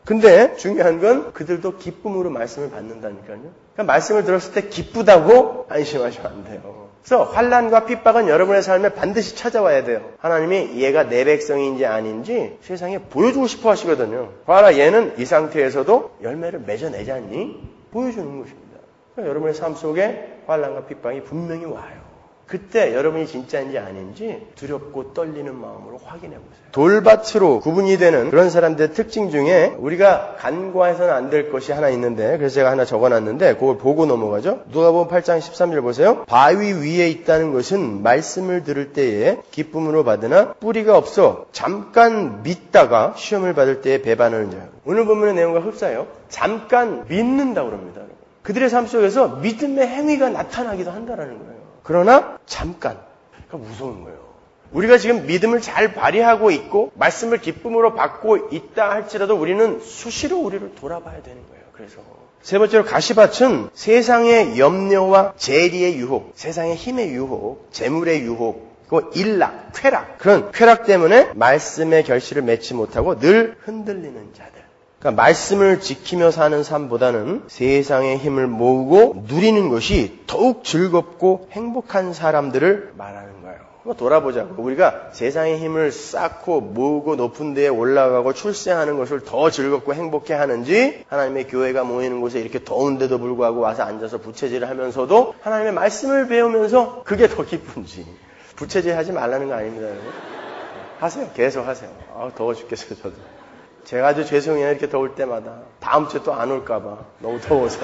근데 중요한 건 그들도 기쁨으로 말씀을 받는다니까요. 그러니까 말씀을 들었을 때 기쁘다고 안심하시면 안 돼요. 그래서 환난과 핍박은 여러분의 삶에 반드시 찾아와야 돼요. 하나님이 얘가 내 백성인지 아닌지 세상에 보여주고 싶어 하시거든요. 봐라, 얘는 이 상태에서도 열매를 맺어내지 않니? 보여주는 것입니다. 그러니까 여러분의 삶 속에 환난과 핍박이 분명히 와요. 그때 여러분이 진짜인지 아닌지 두렵고 떨리는 마음으로 확인해 보세요. 돌밭으로 구분이 되는 그런 사람들의 특징 중에 우리가 간과해서는 안 될 것이 하나 있는데, 그래서 제가 하나 적어놨는데 그걸 보고 넘어가죠. 누가복음 팔 장 십삼 절 보세요. 바위 위에 있다는 것은 말씀을 들을 때에 기쁨으로 받으나 뿌리가 없어 잠깐 믿다가 시험을 받을 때에 배반하는 자예요. 오늘 본문의 내용과 흡사해요. 잠깐 믿는다고 그럽니다. 그들의 삶 속에서 믿음의 행위가 나타나기도 한다는 거예요. 그러나 잠깐. 그러니까 무서운 거예요. 우리가 지금 믿음을 잘 발휘하고 있고 말씀을 기쁨으로 받고 있다 할지라도 우리는 수시로 우리를 돌아봐야 되는 거예요. 그래서 세 번째로 가시밭은 세상의 염려와 재리의 유혹, 세상의 힘의 유혹, 재물의 유혹, 그리고 일락, 쾌락, 그런 쾌락 때문에 말씀의 결실을 맺지 못하고 늘 흔들리는 자들. 그러니까 말씀을 지키며 사는 삶보다는 세상의 힘을 모으고 누리는 것이 더욱 즐겁고 행복한 사람들을 말하는 거예요. 한번 돌아보자고. 우리가 세상의 힘을 쌓고 모으고 높은 데에 올라가고 출세하는 것을 더 즐겁고 행복해 하는지, 하나님의 교회가 모이는 곳에 이렇게 더운데도 불구하고 와서 앉아서 부채질을 하면서도 하나님의 말씀을 배우면서 그게 더 기쁜지. 부채질 하지 말라는 거 아닙니다, 여러분. 하세요. 계속 하세요. 아, 더워 죽겠어요, 저도. 제가 아주 죄송해요. 이렇게 더울 때마다. 다음 주에 또 안 올까봐. 너무 더워서.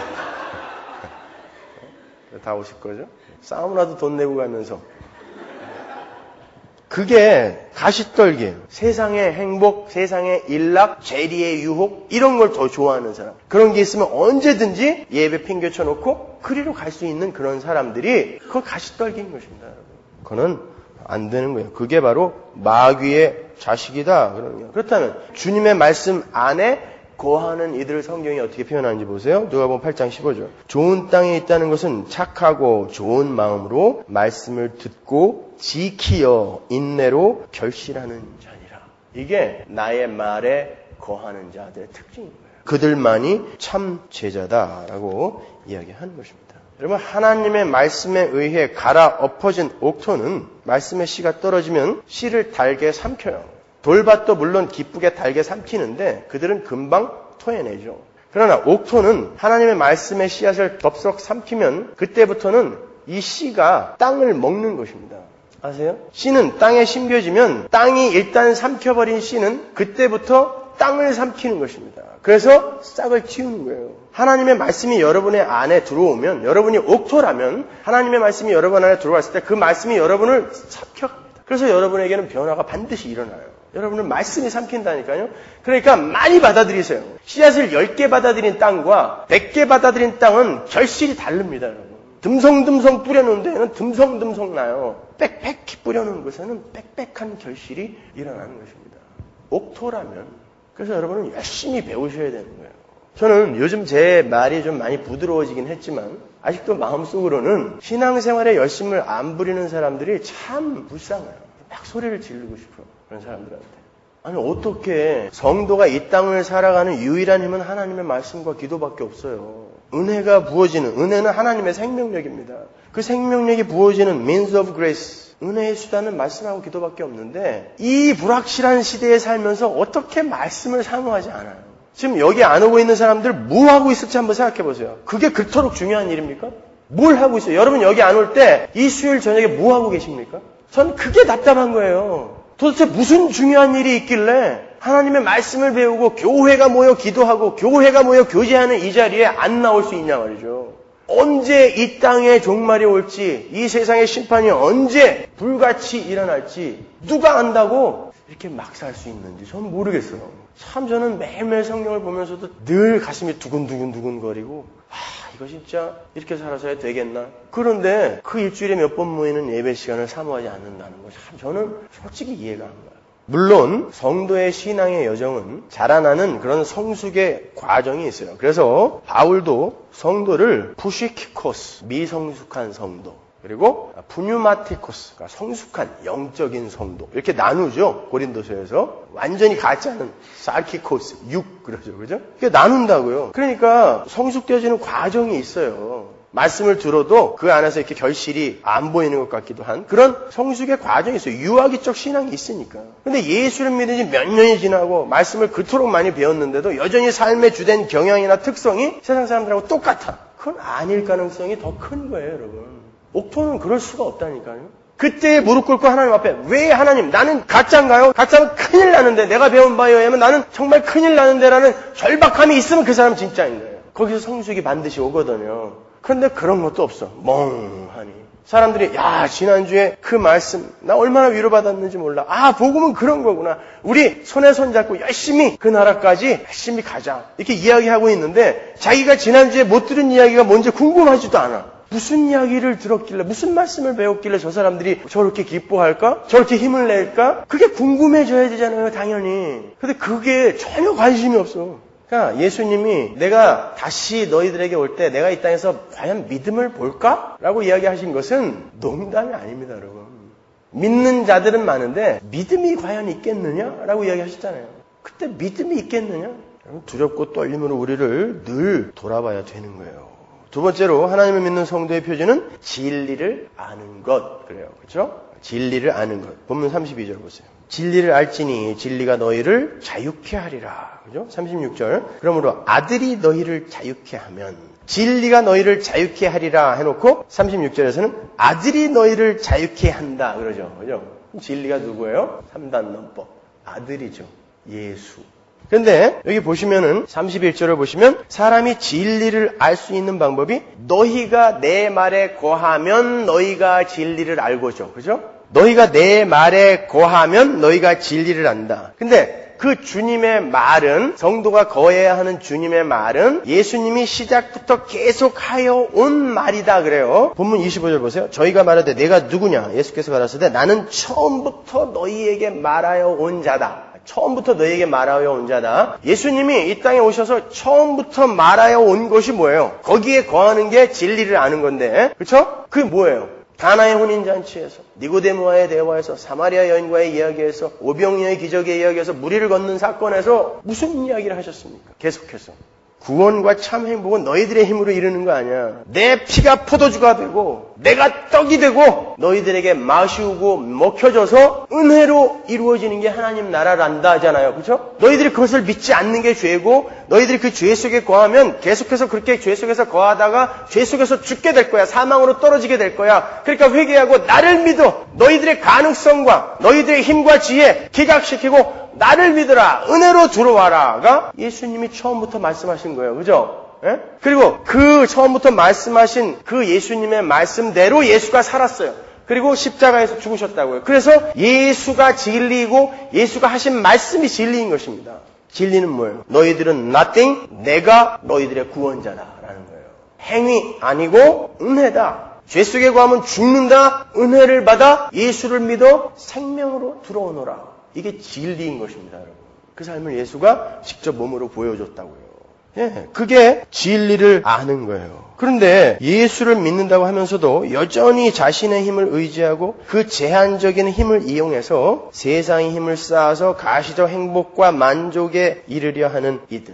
다 오실 거죠? 사우나도 돈 내고 가면서. 그게 가시떨기예요. 세상의 행복, 세상의 일락, 재리의 유혹, 이런 걸 더 좋아하는 사람. 그런 게 있으면 언제든지 예배 핑계쳐 놓고 그리로 갈 수 있는 그런 사람들이 그거 가시떨기인 것입니다, 여러분. 그거는 안 되는 거예요. 그게 바로 마귀의 자식이다. 그렇다면 주님의 말씀 안에 거하는 이들을 성경이 어떻게 표현하는지 보세요. 누가복음 팔 장 십오 절. 좋은 땅에 있다는 것은 착하고 좋은 마음으로 말씀을 듣고 지키어 인내로 결실하는 자니라. 이게 나의 말에 거하는 자들의 특징인 거예요. 그들만이 참 제자다라고 이야기하는 것입니다. 여러분, 하나님의 말씀에 의해 갈아 엎어진 옥토는 말씀의 씨가 떨어지면 씨를 달게 삼켜요. 돌밭도 물론 기쁘게 달게 삼키는데 그들은 금방 토해내죠. 그러나 옥토는 하나님의 말씀의 씨앗을 덥석 삼키면 그때부터는 이 씨가 땅을 먹는 것입니다. 아세요? 씨는 땅에 심겨지면 땅이 일단 삼켜버린 씨는 그때부터 땅을 삼키는 것입니다. 그래서 싹을 틔우는 거예요. 하나님의 말씀이 여러분의 안에 들어오면, 여러분이 옥토라면 하나님의 말씀이 여러분 안에 들어왔을 때 그 말씀이 여러분을 삼켜갑니다. 그래서 여러분에게는 변화가 반드시 일어나요. 여러분은 말씀이 삼킨다니까요. 그러니까 많이 받아들이세요. 씨앗을 열 개 받아들인 땅과 백 개 받아들인 땅은 결실이 다릅니다, 여러분. 듬성듬성 뿌려놓은 데에는 듬성듬성 나요. 빽빽히 뿌려놓은 곳에는 빽빽한 결실이 일어나는 것입니다. 옥토라면. 그래서 여러분은 열심히 배우셔야 되는 거예요. 저는 요즘 제 말이 좀 많이 부드러워지긴 했지만 아직도 마음속으로는 신앙생활에 열심을 안 부리는 사람들이 참 불쌍해요. 막 소리를 지르고 싶어요. 그런 사람들한테. 아니, 어떻게 성도가 이 땅을 살아가는 유일한 힘은 하나님의 말씀과 기도밖에 없어요. 은혜가 부어지는, 은혜는 하나님의 생명력입니다. 그 생명력이 부어지는 means of grace, 은혜의 수단은 말씀하고 기도밖에 없는데 이 불확실한 시대에 살면서 어떻게 말씀을 사모하지 않아요? 지금 여기 안 오고 있는 사람들 뭐 하고 있을지 한번 생각해 보세요. 그게 그토록 중요한 일입니까? 뭘 하고 있어요? 여러분 여기 안 올 때 이 수요일 저녁에 뭐 하고 계십니까? 전 그게 답답한 거예요. 도대체 무슨 중요한 일이 있길래 하나님의 말씀을 배우고 교회가 모여 기도하고 교회가 모여 교제하는 이 자리에 안 나올 수 있냐 말이죠. 언제 이 땅에 종말이 올지, 이 세상의 심판이 언제 불같이 일어날지 누가 안다고 이렇게 막 살 수 있는지 저는 모르겠어요. 참 저는 매일매일 성경을 보면서도 늘 가슴이 두근두근두근거리고 아, 이거 진짜 이렇게 살아서야 되겠나? 그런데 그 일주일에 몇 번 모이는 예배 시간을 사모하지 않는다는 거 참 저는 솔직히 이해가 안 가요. 물론 성도의 신앙의 여정은 자라나는 그런 성숙의 과정이 있어요. 그래서 바울도 성도를 푸시키코스, 미성숙한 성도, 그리고 푸뉴마티코스, 그러니까 성숙한 영적인 성도. 이렇게 나누죠. 고린도서에서. 완전히 가짜는 사르키코스, 육 그러죠. 그죠? 이렇게 나눈다고요. 그러니까 성숙되어지는 과정이 있어요. 말씀을 들어도 그 안에서 이렇게 결실이 안 보이는 것 같기도 한 그런 성숙의 과정이 있어요. 유아기적 신앙이 있으니까. 근데 예수를 믿은 지 몇 년이 지나고 말씀을 그토록 많이 배웠는데도 여전히 삶의 주된 경향이나 특성이 세상 사람들하고 똑같아. 그건 아닐 가능성이 더 큰 거예요, 여러분. 옥토는 그럴 수가 없다니까요. 그때 무릎 꿇고 하나님 앞에 왜 하나님 나는 가짜인가요? 가짜면 큰일 나는데 내가 배운 바에 의하면 나는 정말 큰일 나는데 라는 절박함이 있으면 그 사람은 진짜인 거예요. 거기서 성숙이 반드시 오거든요. 그런데 그런 것도 없어. 멍하니. 사람들이 야 지난주에 그 말씀 나 얼마나 위로받았는지 몰라. 아 복음은 그런 거구나. 우리 손에 손잡고 열심히 그 나라까지 열심히 가자. 이렇게 이야기하고 있는데 자기가 지난주에 못 들은 이야기가 뭔지 궁금하지도 않아. 무슨 이야기를 들었길래 무슨 말씀을 배웠길래 저 사람들이 저렇게 기뻐할까? 저렇게 힘을 낼까? 그게 궁금해져야 되잖아요, 당연히. 근데 그게 전혀 관심이 없어. 그러니까 예수님이 내가 다시 너희들에게 올 때 내가 이 땅에서 과연 믿음을 볼까? 라고 이야기하신 것은 농담이 아닙니다, 여러분. 믿는 자들은 많은데 믿음이 과연 있겠느냐? 라고 이야기하셨잖아요. 그때 믿음이 있겠느냐? 두렵고 떨림으로 우리를 늘 돌아봐야 되는 거예요. 두 번째로 하나님을 믿는 성도의 표준은 진리를 아는 것. 그래요. 그렇죠? 진리를 아는 것. 본문 삼십이 절 보세요. 진리를 알지니 진리가 너희를 자유케 하리라. 그죠? 삼십육 절. 그러므로 아들이 너희를 자유케 하면 진리가 너희를 자유케 하리라 해놓고 삼십육 절에서는 아들이 너희를 자유케 한다. 그러죠. 그죠? 진리가 누구예요? 삼 단 논법. 아들이죠. 예수. 그런데 여기 보시면은 삼십일 절을 보시면 사람이 진리를 알 수 있는 방법이 너희가 내 말에 거하면 너희가 진리를 알고죠. 그죠? 너희가 내 말에 거하면 너희가 진리를 안다. 근데 그 주님의 말은 성도가 거해야 하는 주님의 말은 예수님이 시작부터 계속하여 온 말이다 그래요. 본문 이십오 절 보세요. 저희가 말하되 내가 누구냐? 예수께서 가라사대 나는 처음부터 너희에게 말하여 온 자다. 처음부터 너희에게 말하여 온 자다. 예수님이 이 땅에 오셔서 처음부터 말하여 온 것이 뭐예요? 거기에 거하는 게 진리를 아는 건데, 그렇죠? 그게 뭐예요? 가나의 혼인잔치에서, 니고데모와의 대화에서, 사마리아 여인과의 이야기에서, 오병이어의 기적의 이야기에서, 무리를 걷는 사건에서 무슨 이야기를 하셨습니까? 계속해서. 구원과 참 행복은 너희들의 힘으로 이루는 거 아니야. 내 피가 포도주가 되고 내가 떡이 되고 너희들에게 마시우고 먹혀져서 은혜로 이루어지는 게 하나님 나라란다 하잖아요. 그렇죠? 너희들이 그것을 믿지 않는 게 죄고 너희들이 그 죄 속에 거하면 계속해서 그렇게 죄 속에서 거하다가 죄 속에서 죽게 될 거야. 사망으로 떨어지게 될 거야. 그러니까 회개하고 나를 믿어. 너희들의 가능성과 너희들의 힘과 지혜 기각시키고 나를 믿으라. 은혜로 들어와라가 예수님이 처음부터 말씀하신 거예요. 그죠? 예? 그리고 그 처음부터 말씀하신 그 예수님의 말씀대로 예수가 살았어요. 그리고 십자가에서 죽으셨다고요. 그래서 예수가 진리이고 예수가 하신 말씀이 진리인 것입니다. 진리는 뭐예요? 너희들은 nothing, 내가 너희들의 구원자다라는 거예요. 행위 아니고 은혜다. 죄 속에 거하면 죽는다. 은혜를 받아 예수를 믿어 생명으로 들어오노라. 이게 진리인 것입니다, 여러분. 그 삶을 예수가 직접 몸으로 보여줬다고요. 예, 그게 진리를 아는 거예요. 그런데 예수를 믿는다고 하면서도 여전히 자신의 힘을 의지하고 그 제한적인 힘을 이용해서 세상의 힘을 쌓아서 가시적 행복과 만족에 이르려 하는 이들.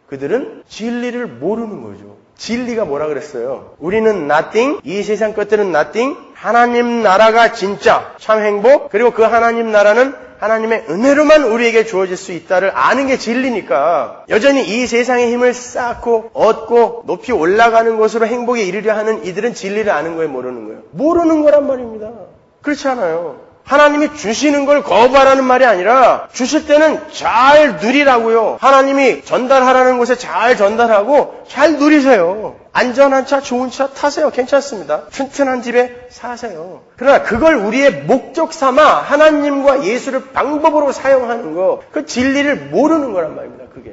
그들은 진리를 모르는 거죠. 진리가 뭐라 그랬어요? 우리는 nothing, 이 세상 것들은 nothing, 하나님 나라가 진짜 참 행복, 그리고 그 하나님 나라는 하나님의 은혜로만 우리에게 주어질 수 있다를 아는 게 진리니까 여전히 이 세상의 힘을 쌓고 얻고 높이 올라가는 것으로 행복에 이르려 하는 이들은 진리를 아는 거예요, 모르는 거예요? 모르는 거란 말입니다. 그렇지 않아요. 하나님이 주시는 걸 거부하라는 말이 아니라 주실 때는 잘 누리라고요. 하나님이 전달하라는 곳에 잘 전달하고 잘 누리세요. 안전한 차, 좋은 차 타세요. 괜찮습니다. 튼튼한 집에 사세요. 그러나 그걸 우리의 목적 삼아 하나님과 예수를 방법으로 사용하는 거, 그 진리를 모르는 거란 말입니다. 그게.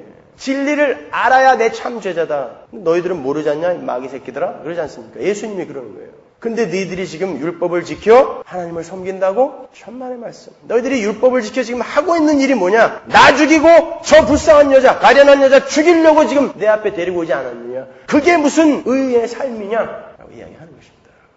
진리를 알아야 내 참 제자다. 너희들은 모르지 않냐? 마귀 새끼들아? 그러지 않습니까? 예수님이 그러는 거예요. 근데 너희들이 지금 율법을 지켜 하나님을 섬긴다고? 천만의 말씀. 너희들이 율법을 지켜 지금 하고 있는 일이 뭐냐? 나 죽이고 저 불쌍한 여자, 가련한 여자 죽이려고 지금 내 앞에 데리고 오지 않았느냐? 그게 무슨 의의 삶이냐? 라고 이야기하는 것입니다.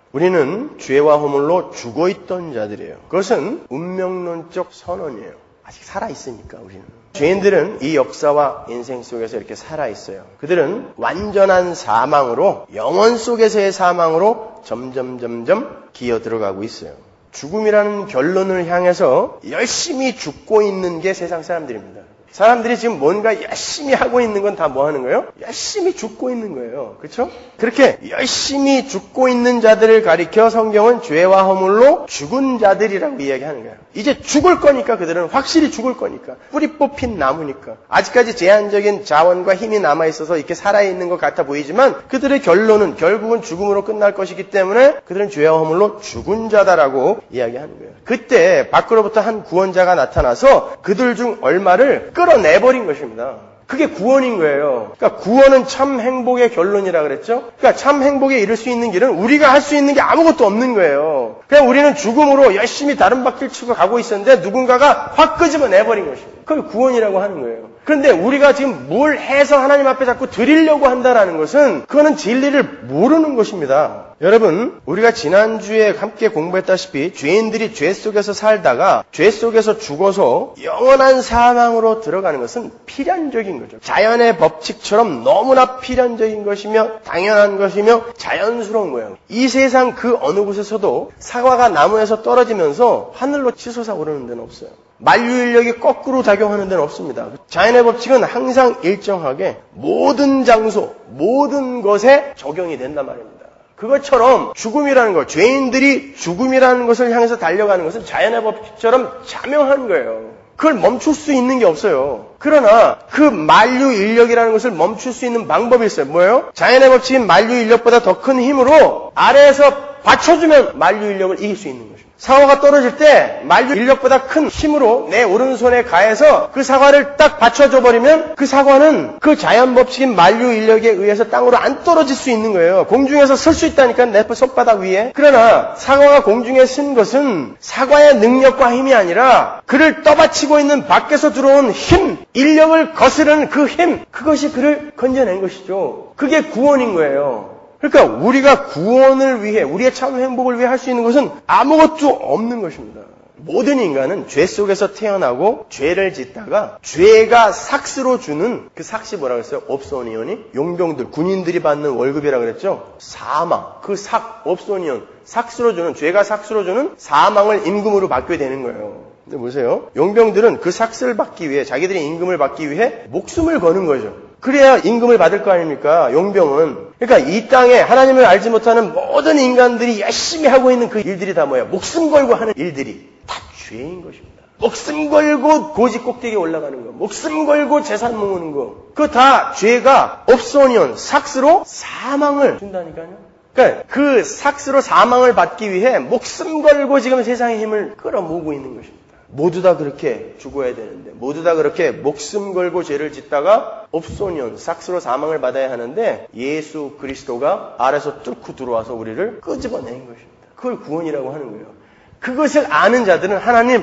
우리는 죄와 허물로 죽어있던 자들이에요. 그것은 운명론적 선언이에요. 아직 살아있으니까 우리는. 죄인들은 이 역사와 인생 속에서 이렇게 살아있어요. 그들은 완전한 사망으로, 영원 속에서의 사망으로 점점 점점 기어 들어가고 있어요. 죽음이라는 결론을 향해서 열심히 죽고 있는 게 세상 사람들입니다. 사람들이 지금 뭔가 열심히 하고 있는 건 다 뭐 하는 거예요? 열심히 죽고 있는 거예요. 그렇죠? 그렇게 열심히 죽고 있는 자들을 가리켜 성경은 죄와 허물로 죽은 자들이라고 이야기하는 거예요. 이제 죽을 거니까 그들은 확실히 죽을 거니까. 뿌리 뽑힌 나무니까. 아직까지 제한적인 자원과 힘이 남아있어서 이렇게 살아있는 것 같아 보이지만 그들의 결론은 결국은 죽음으로 끝날 것이기 때문에 그들은 죄와 허물로 죽은 자다라고 이야기하는 거예요. 그때 밖으로부터 한 구원자가 나타나서 그들 중 얼마를 끌어내버린 것입니다. 그게 구원인 거예요. 그러니까 구원은 참 행복의 결론이라 그랬죠. 그러니까 참 행복에 이를 수 있는 길은 우리가 할 수 있는 게 아무것도 없는 거예요. 그냥 우리는 죽음으로 열심히 다른 바퀴를 치고 가고 있었는데 누군가가 확 끄집어내버린 것입니다. 그걸 구원이라고 하는 거예요. 그런데 우리가 지금 뭘 해서 하나님 앞에 자꾸 드리려고 한다는 것은 그거는 진리를 모르는 것입니다. 여러분, 우리가 지난주에 함께 공부했다시피 죄인들이 죄 속에서 살다가 죄 속에서 죽어서 영원한 사망으로 들어가는 것은 필연적인 거죠. 자연의 법칙처럼 너무나 필연적인 것이며 당연한 것이며 자연스러운 거예요. 이 세상 그 어느 곳에서도 사과가 나무에서 떨어지면서 하늘로 치솟아 오르는 데는 없어요. 만류인력이 거꾸로 작용하는 데는 없습니다. 자연의 법칙은 항상 일정하게 모든 장소, 모든 것에 적용이 된단 말입니다. 그것처럼 죽음이라는 것, 죄인들이 죽음이라는 것을 향해서 달려가는 것은 자연의 법칙처럼 자명한 거예요. 그걸 멈출 수 있는 게 없어요. 그러나 그 만류 인력이라는 것을 멈출 수 있는 방법이 있어요. 뭐예요? 자연의 법칙인 만류 인력보다 더 큰 힘으로 아래에서 받쳐주면 만류 인력을 이길 수 있는 것입니다. 사과가 떨어질 때 만류 인력보다 큰 힘으로 내 오른손에 가해서 그 사과를 딱 받쳐줘 버리면 그 사과는 그 자연 법칙인 만류 인력에 의해서 땅으로 안 떨어질 수 있는 거예요. 공중에서 설 수 있다니까 내 손바닥 위에. 그러나 사과가 공중에 쓴 것은 사과의 능력과 힘이 아니라 그를 떠받치고 있는 밖에서 들어온 힘, 인력을 거스르는 그 힘, 그것이 그를 건져낸 것이죠. 그게 구원인 거예요. 그러니까 우리가 구원을 위해, 우리의 참 행복을 위해 할 수 있는 것은 아무것도 없는 것입니다. 모든 인간은 죄 속에서 태어나고 죄를 짓다가 죄가 삭스로 주는 그 삭시 뭐라고 했어요? 옵소니언이? 용병들, 군인들이 받는 월급이라고 그랬죠? 사망, 그 삭, 옵소니언, 삭스로 주는, 죄가 삭스로 주는 사망을 임금으로 받게 되는 거예요. 근데 보세요. 용병들은 그 삭스를 받기 위해, 자기들이 임금을 받기 위해 목숨을 거는 거죠. 그래야 임금을 받을 거 아닙니까? 용병은. 그러니까 이 땅에 하나님을 알지 못하는 모든 인간들이 열심히 하고 있는 그 일들이 다 뭐야? 목숨 걸고 하는 일들이 다 죄인 것입니다. 목숨 걸고 고지 꼭대기에 올라가는 거, 목숨 걸고 재산 모으는 거, 그거 다 죄가 옵소니언, 삭스로 사망을 준다니까요. 그러니까 그 삭스로 사망을 받기 위해 목숨 걸고 지금 세상의 힘을 끌어모으고 있는 것입니다. 모두 다 그렇게 죽어야 되는데, 모두 다 그렇게 목숨 걸고 죄를 짓다가 옵소니언, 삭스로 사망을 받아야 하는데 예수 그리스도가 아래서 뚫고 들어와서 우리를 끄집어낸 것입니다. 그걸 구원이라고 하는 거예요. 그것을 아는 자들은 하나님,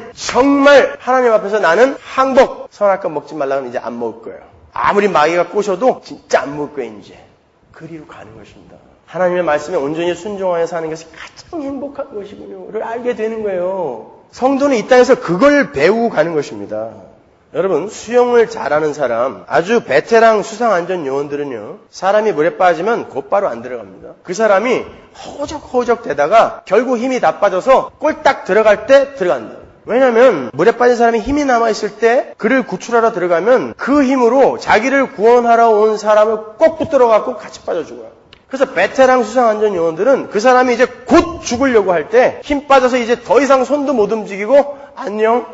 정말 하나님 앞에서 나는 항복, 선악과 먹지 말라고 이제 안 먹을 거예요. 아무리 마귀가 꼬셔도 진짜 안 먹을 거예요, 이제. 그리로 가는 것입니다. 하나님의 말씀에 온전히 순종하여 사는 것이 가장 행복한 것이군요를 알게 되는 거예요. 성도는 이 땅에서 그걸 배우고 가는 것입니다. 여러분, 수영을 잘하는 사람, 아주 베테랑 수상안전 요원들은요, 사람이 물에 빠지면 곧바로 안 들어갑니다. 그 사람이 허우적허우적 대다가 결국 힘이 다 빠져서 꼴딱 들어갈 때 들어간다. 왜냐하면 물에 빠진 사람이 힘이 남아있을 때 그를 구출하러 들어가면 그 힘으로 자기를 구원하러 온 사람을 꼭 붙들어갖고 같이 빠져 죽어요. 그래서 베테랑 수상안전 요원들은 그 사람이 이제 곧 죽으려고 할 때 힘 빠져서 이제 더 이상 손도 못 움직이고 안녕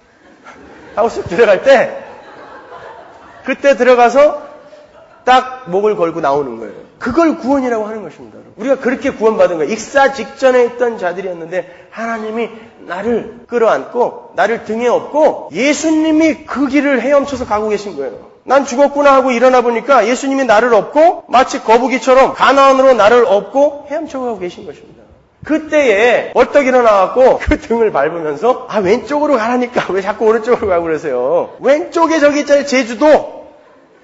하고 쓱 들어갈 때 그때 들어가서 딱 목을 걸고 나오는 거예요. 그걸 구원이라고 하는 것입니다. 우리가 그렇게 구원받은 거예요. 익사 직전에 있던 자들이었는데 하나님이 나를 끌어안고 나를 등에 업고 예수님이 그 길을 헤엄쳐서 가고 계신 거예요. 난 죽었구나 하고 일어나 보니까 예수님이 나를 업고 마치 거북이처럼 가나안으로 나를 업고 헤엄쳐가고 계신 것입니다. 그때에 벌떡 일어나갖고 그 등을 밟으면서 아 왼쪽으로 가라니까 왜 자꾸 오른쪽으로 가고 그러세요. 왼쪽에 저기 있잖아요. 제주도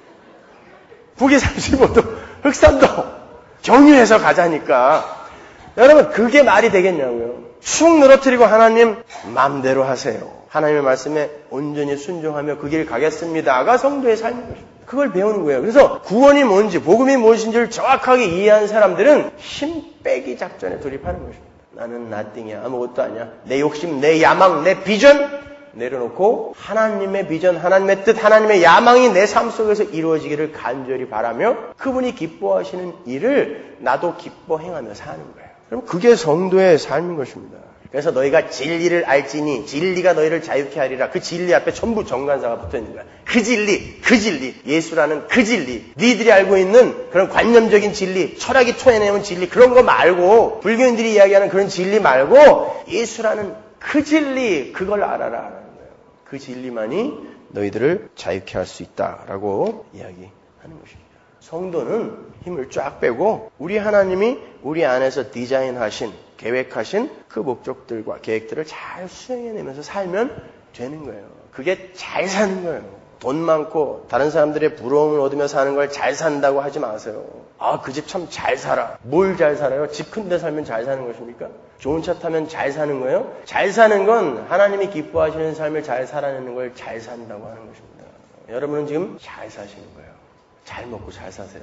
북위 삼십오 도 흑산도 경유해서 가자니까 여러분 그게 말이 되겠냐고요. 축 늘어뜨리고 하나님 마음대로 하세요. 하나님의 말씀에 온전히 순종하며 그 길 가겠습니다가 성도의 삶인 것입니다. 그걸 배우는 거예요. 그래서 구원이 뭔지 복음이 무엇인지를 정확하게 이해한 사람들은 힘 빼기 작전에 돌입하는 것입니다. 나는 nothing이야. 아무것도 아니야. 내 욕심, 내 야망, 내 비전 내려놓고 하나님의 비전, 하나님의 뜻, 하나님의 야망이 내 삶 속에서 이루어지기를 간절히 바라며 그분이 기뻐하시는 일을 나도 기뻐 행하며 사는 거예요. 그럼 그게 성도의 삶인 것입니다. 그래서 너희가 진리를 알지니 진리가 너희를 자유케 하리라. 그 진리 앞에 전부 정관사가 붙어있는 거야. 그 진리, 그 진리, 예수라는 그 진리, 니들이 알고 있는 그런 관념적인 진리, 철학이 토해내온 진리, 그런 거 말고 불교인들이 이야기하는 그런 진리 말고 예수라는 그 진리, 그걸 알아라. 그 진리만이 너희들을 자유케 할 수 있다라고 이야기하는 것입니다. 성도는 힘을 쫙 빼고 우리 하나님이 우리 안에서 디자인하신, 계획하신 그 목적들과 계획들을 잘 수행해내면서 살면 되는 거예요. 그게 잘 사는 거예요. 돈 많고 다른 사람들의 부러움을 얻으며 사는 걸 잘 산다고 하지 마세요. 아, 그 집 참 잘 살아. 뭘 잘 살아요? 집 큰 데 살면 잘 사는 것입니까? 좋은 차 타면 잘 사는 거예요? 잘 사는 건 하나님이 기뻐하시는 삶을 잘 살아내는 걸 잘 산다고 하는 것입니다. 여러분은 지금 잘 사시는 거예요. 잘 먹고 잘 사세요.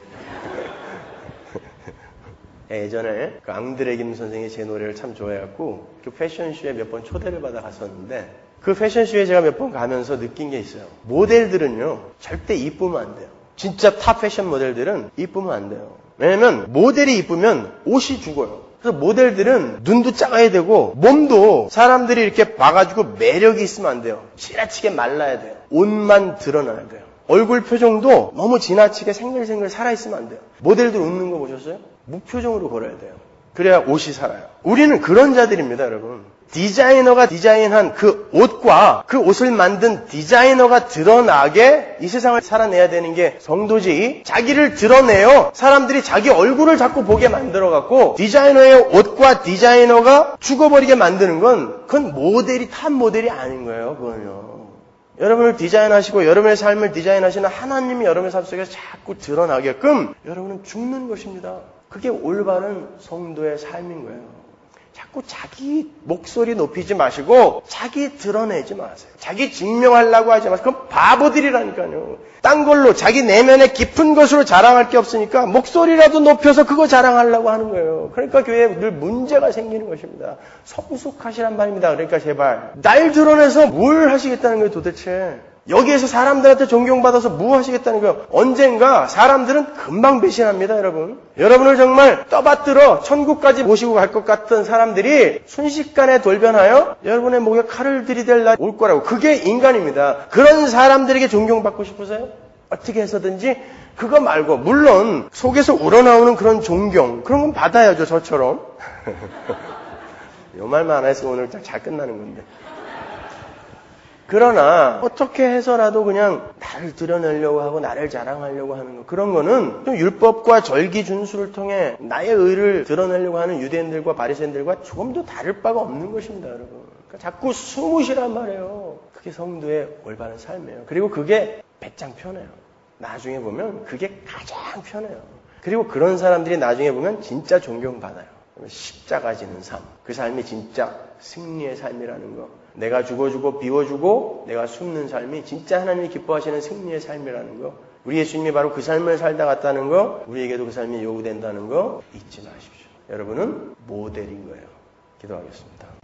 예전에 그 앙드레 김 선생이 제 노래를 참 좋아해갖고 그 패션쇼에 몇 번 초대를 받아 갔었는데 그 패션쇼에 제가 몇 번 가면서 느낀 게 있어요. 모델들은요 절대 이쁘면 안 돼요. 진짜 탑 패션 모델들은 이쁘면 안 돼요. 왜냐면 모델이 이쁘면 옷이 죽어요. 그래서 모델들은 눈도 작아야 되고 몸도 사람들이 이렇게 봐가지고 매력이 있으면 안 돼요. 지나치게 말라야 돼요. 옷만 드러나야 돼요. 얼굴 표정도 너무 지나치게 생글생글 살아있으면 안 돼요. 모델들 웃는 거 보셨어요? 무표정으로 걸어야 돼요. 그래야 옷이 살아요. 우리는 그런 자들입니다, 여러분. 디자이너가 디자인한 그 옷과 그 옷을 만든 디자이너가 드러나게 이 세상을 살아내야 되는 게 성도지. 자기를 드러내요. 사람들이 자기 얼굴을 자꾸 보게 만들어갖고 디자이너의 옷과 디자이너가 죽어버리게 만드는 건 그건 모델이 탑 모델이 아닌 거예요. 그건요. 여러분을 디자인하시고 여러분의 삶을 디자인하시는 하나님이 여러분의 삶 속에서 자꾸 드러나게끔 여러분은 죽는 것입니다. 그게 올바른 성도의 삶인 거예요. 자꾸 자기 목소리 높이지 마시고 자기 드러내지 마세요. 자기 증명하려고 하지 마세요. 그건 바보들이라니까요. 딴 걸로 자기 내면의 깊은 것으로 자랑할 게 없으니까 목소리라도 높여서 그거 자랑하려고 하는 거예요. 그러니까 교회에 늘 문제가 생기는 것입니다. 성숙하시란 말입니다. 그러니까 제발 날 드러내서 뭘 하시겠다는 거예요 도대체. 여기에서 사람들한테 존경받아서 뭐 하시겠다는 거예요. 언젠가 사람들은 금방 배신합니다, 여러분. 여러분을 정말 떠받들어 천국까지 모시고 갈 것 같은 사람들이 순식간에 돌변하여 여러분의 목에 칼을 들이댈 날 올 거라고. 그게 인간입니다. 그런 사람들에게 존경받고 싶으세요? 어떻게 해서든지 그거 말고 물론 속에서 우러나오는 그런 존경 그런 건 받아야죠, 저처럼. 요 말만 안 해서 오늘 잘 끝나는 건데. 그러나 어떻게 해서라도 그냥 나를 드러내려고 하고 나를 자랑하려고 하는 거 그런 거는 좀 율법과 절기 준수를 통해 나의 의를 드러내려고 하는 유대인들과 바리새인들과 조금 더 다를 바가 없는 것입니다, 여러분. 그러니까 자꾸 숨으시란 말이에요. 그게 성도의 올바른 삶이에요. 그리고 그게 배짱 편해요. 나중에 보면 그게 가장 편해요. 그리고 그런 사람들이 나중에 보면 진짜 존경받아요. 십자가 지는 삶. 그 삶이 진짜 승리의 삶이라는 거. 내가 죽어주고 비워주고 내가 숨는 삶이 진짜 하나님이 기뻐하시는 승리의 삶이라는 거. 우리 예수님이 바로 그 삶을 살다 갔다는 거. 우리에게도 그 삶이 요구된다는 거 잊지 마십시오. 여러분은 모델인 거예요. 기도하겠습니다.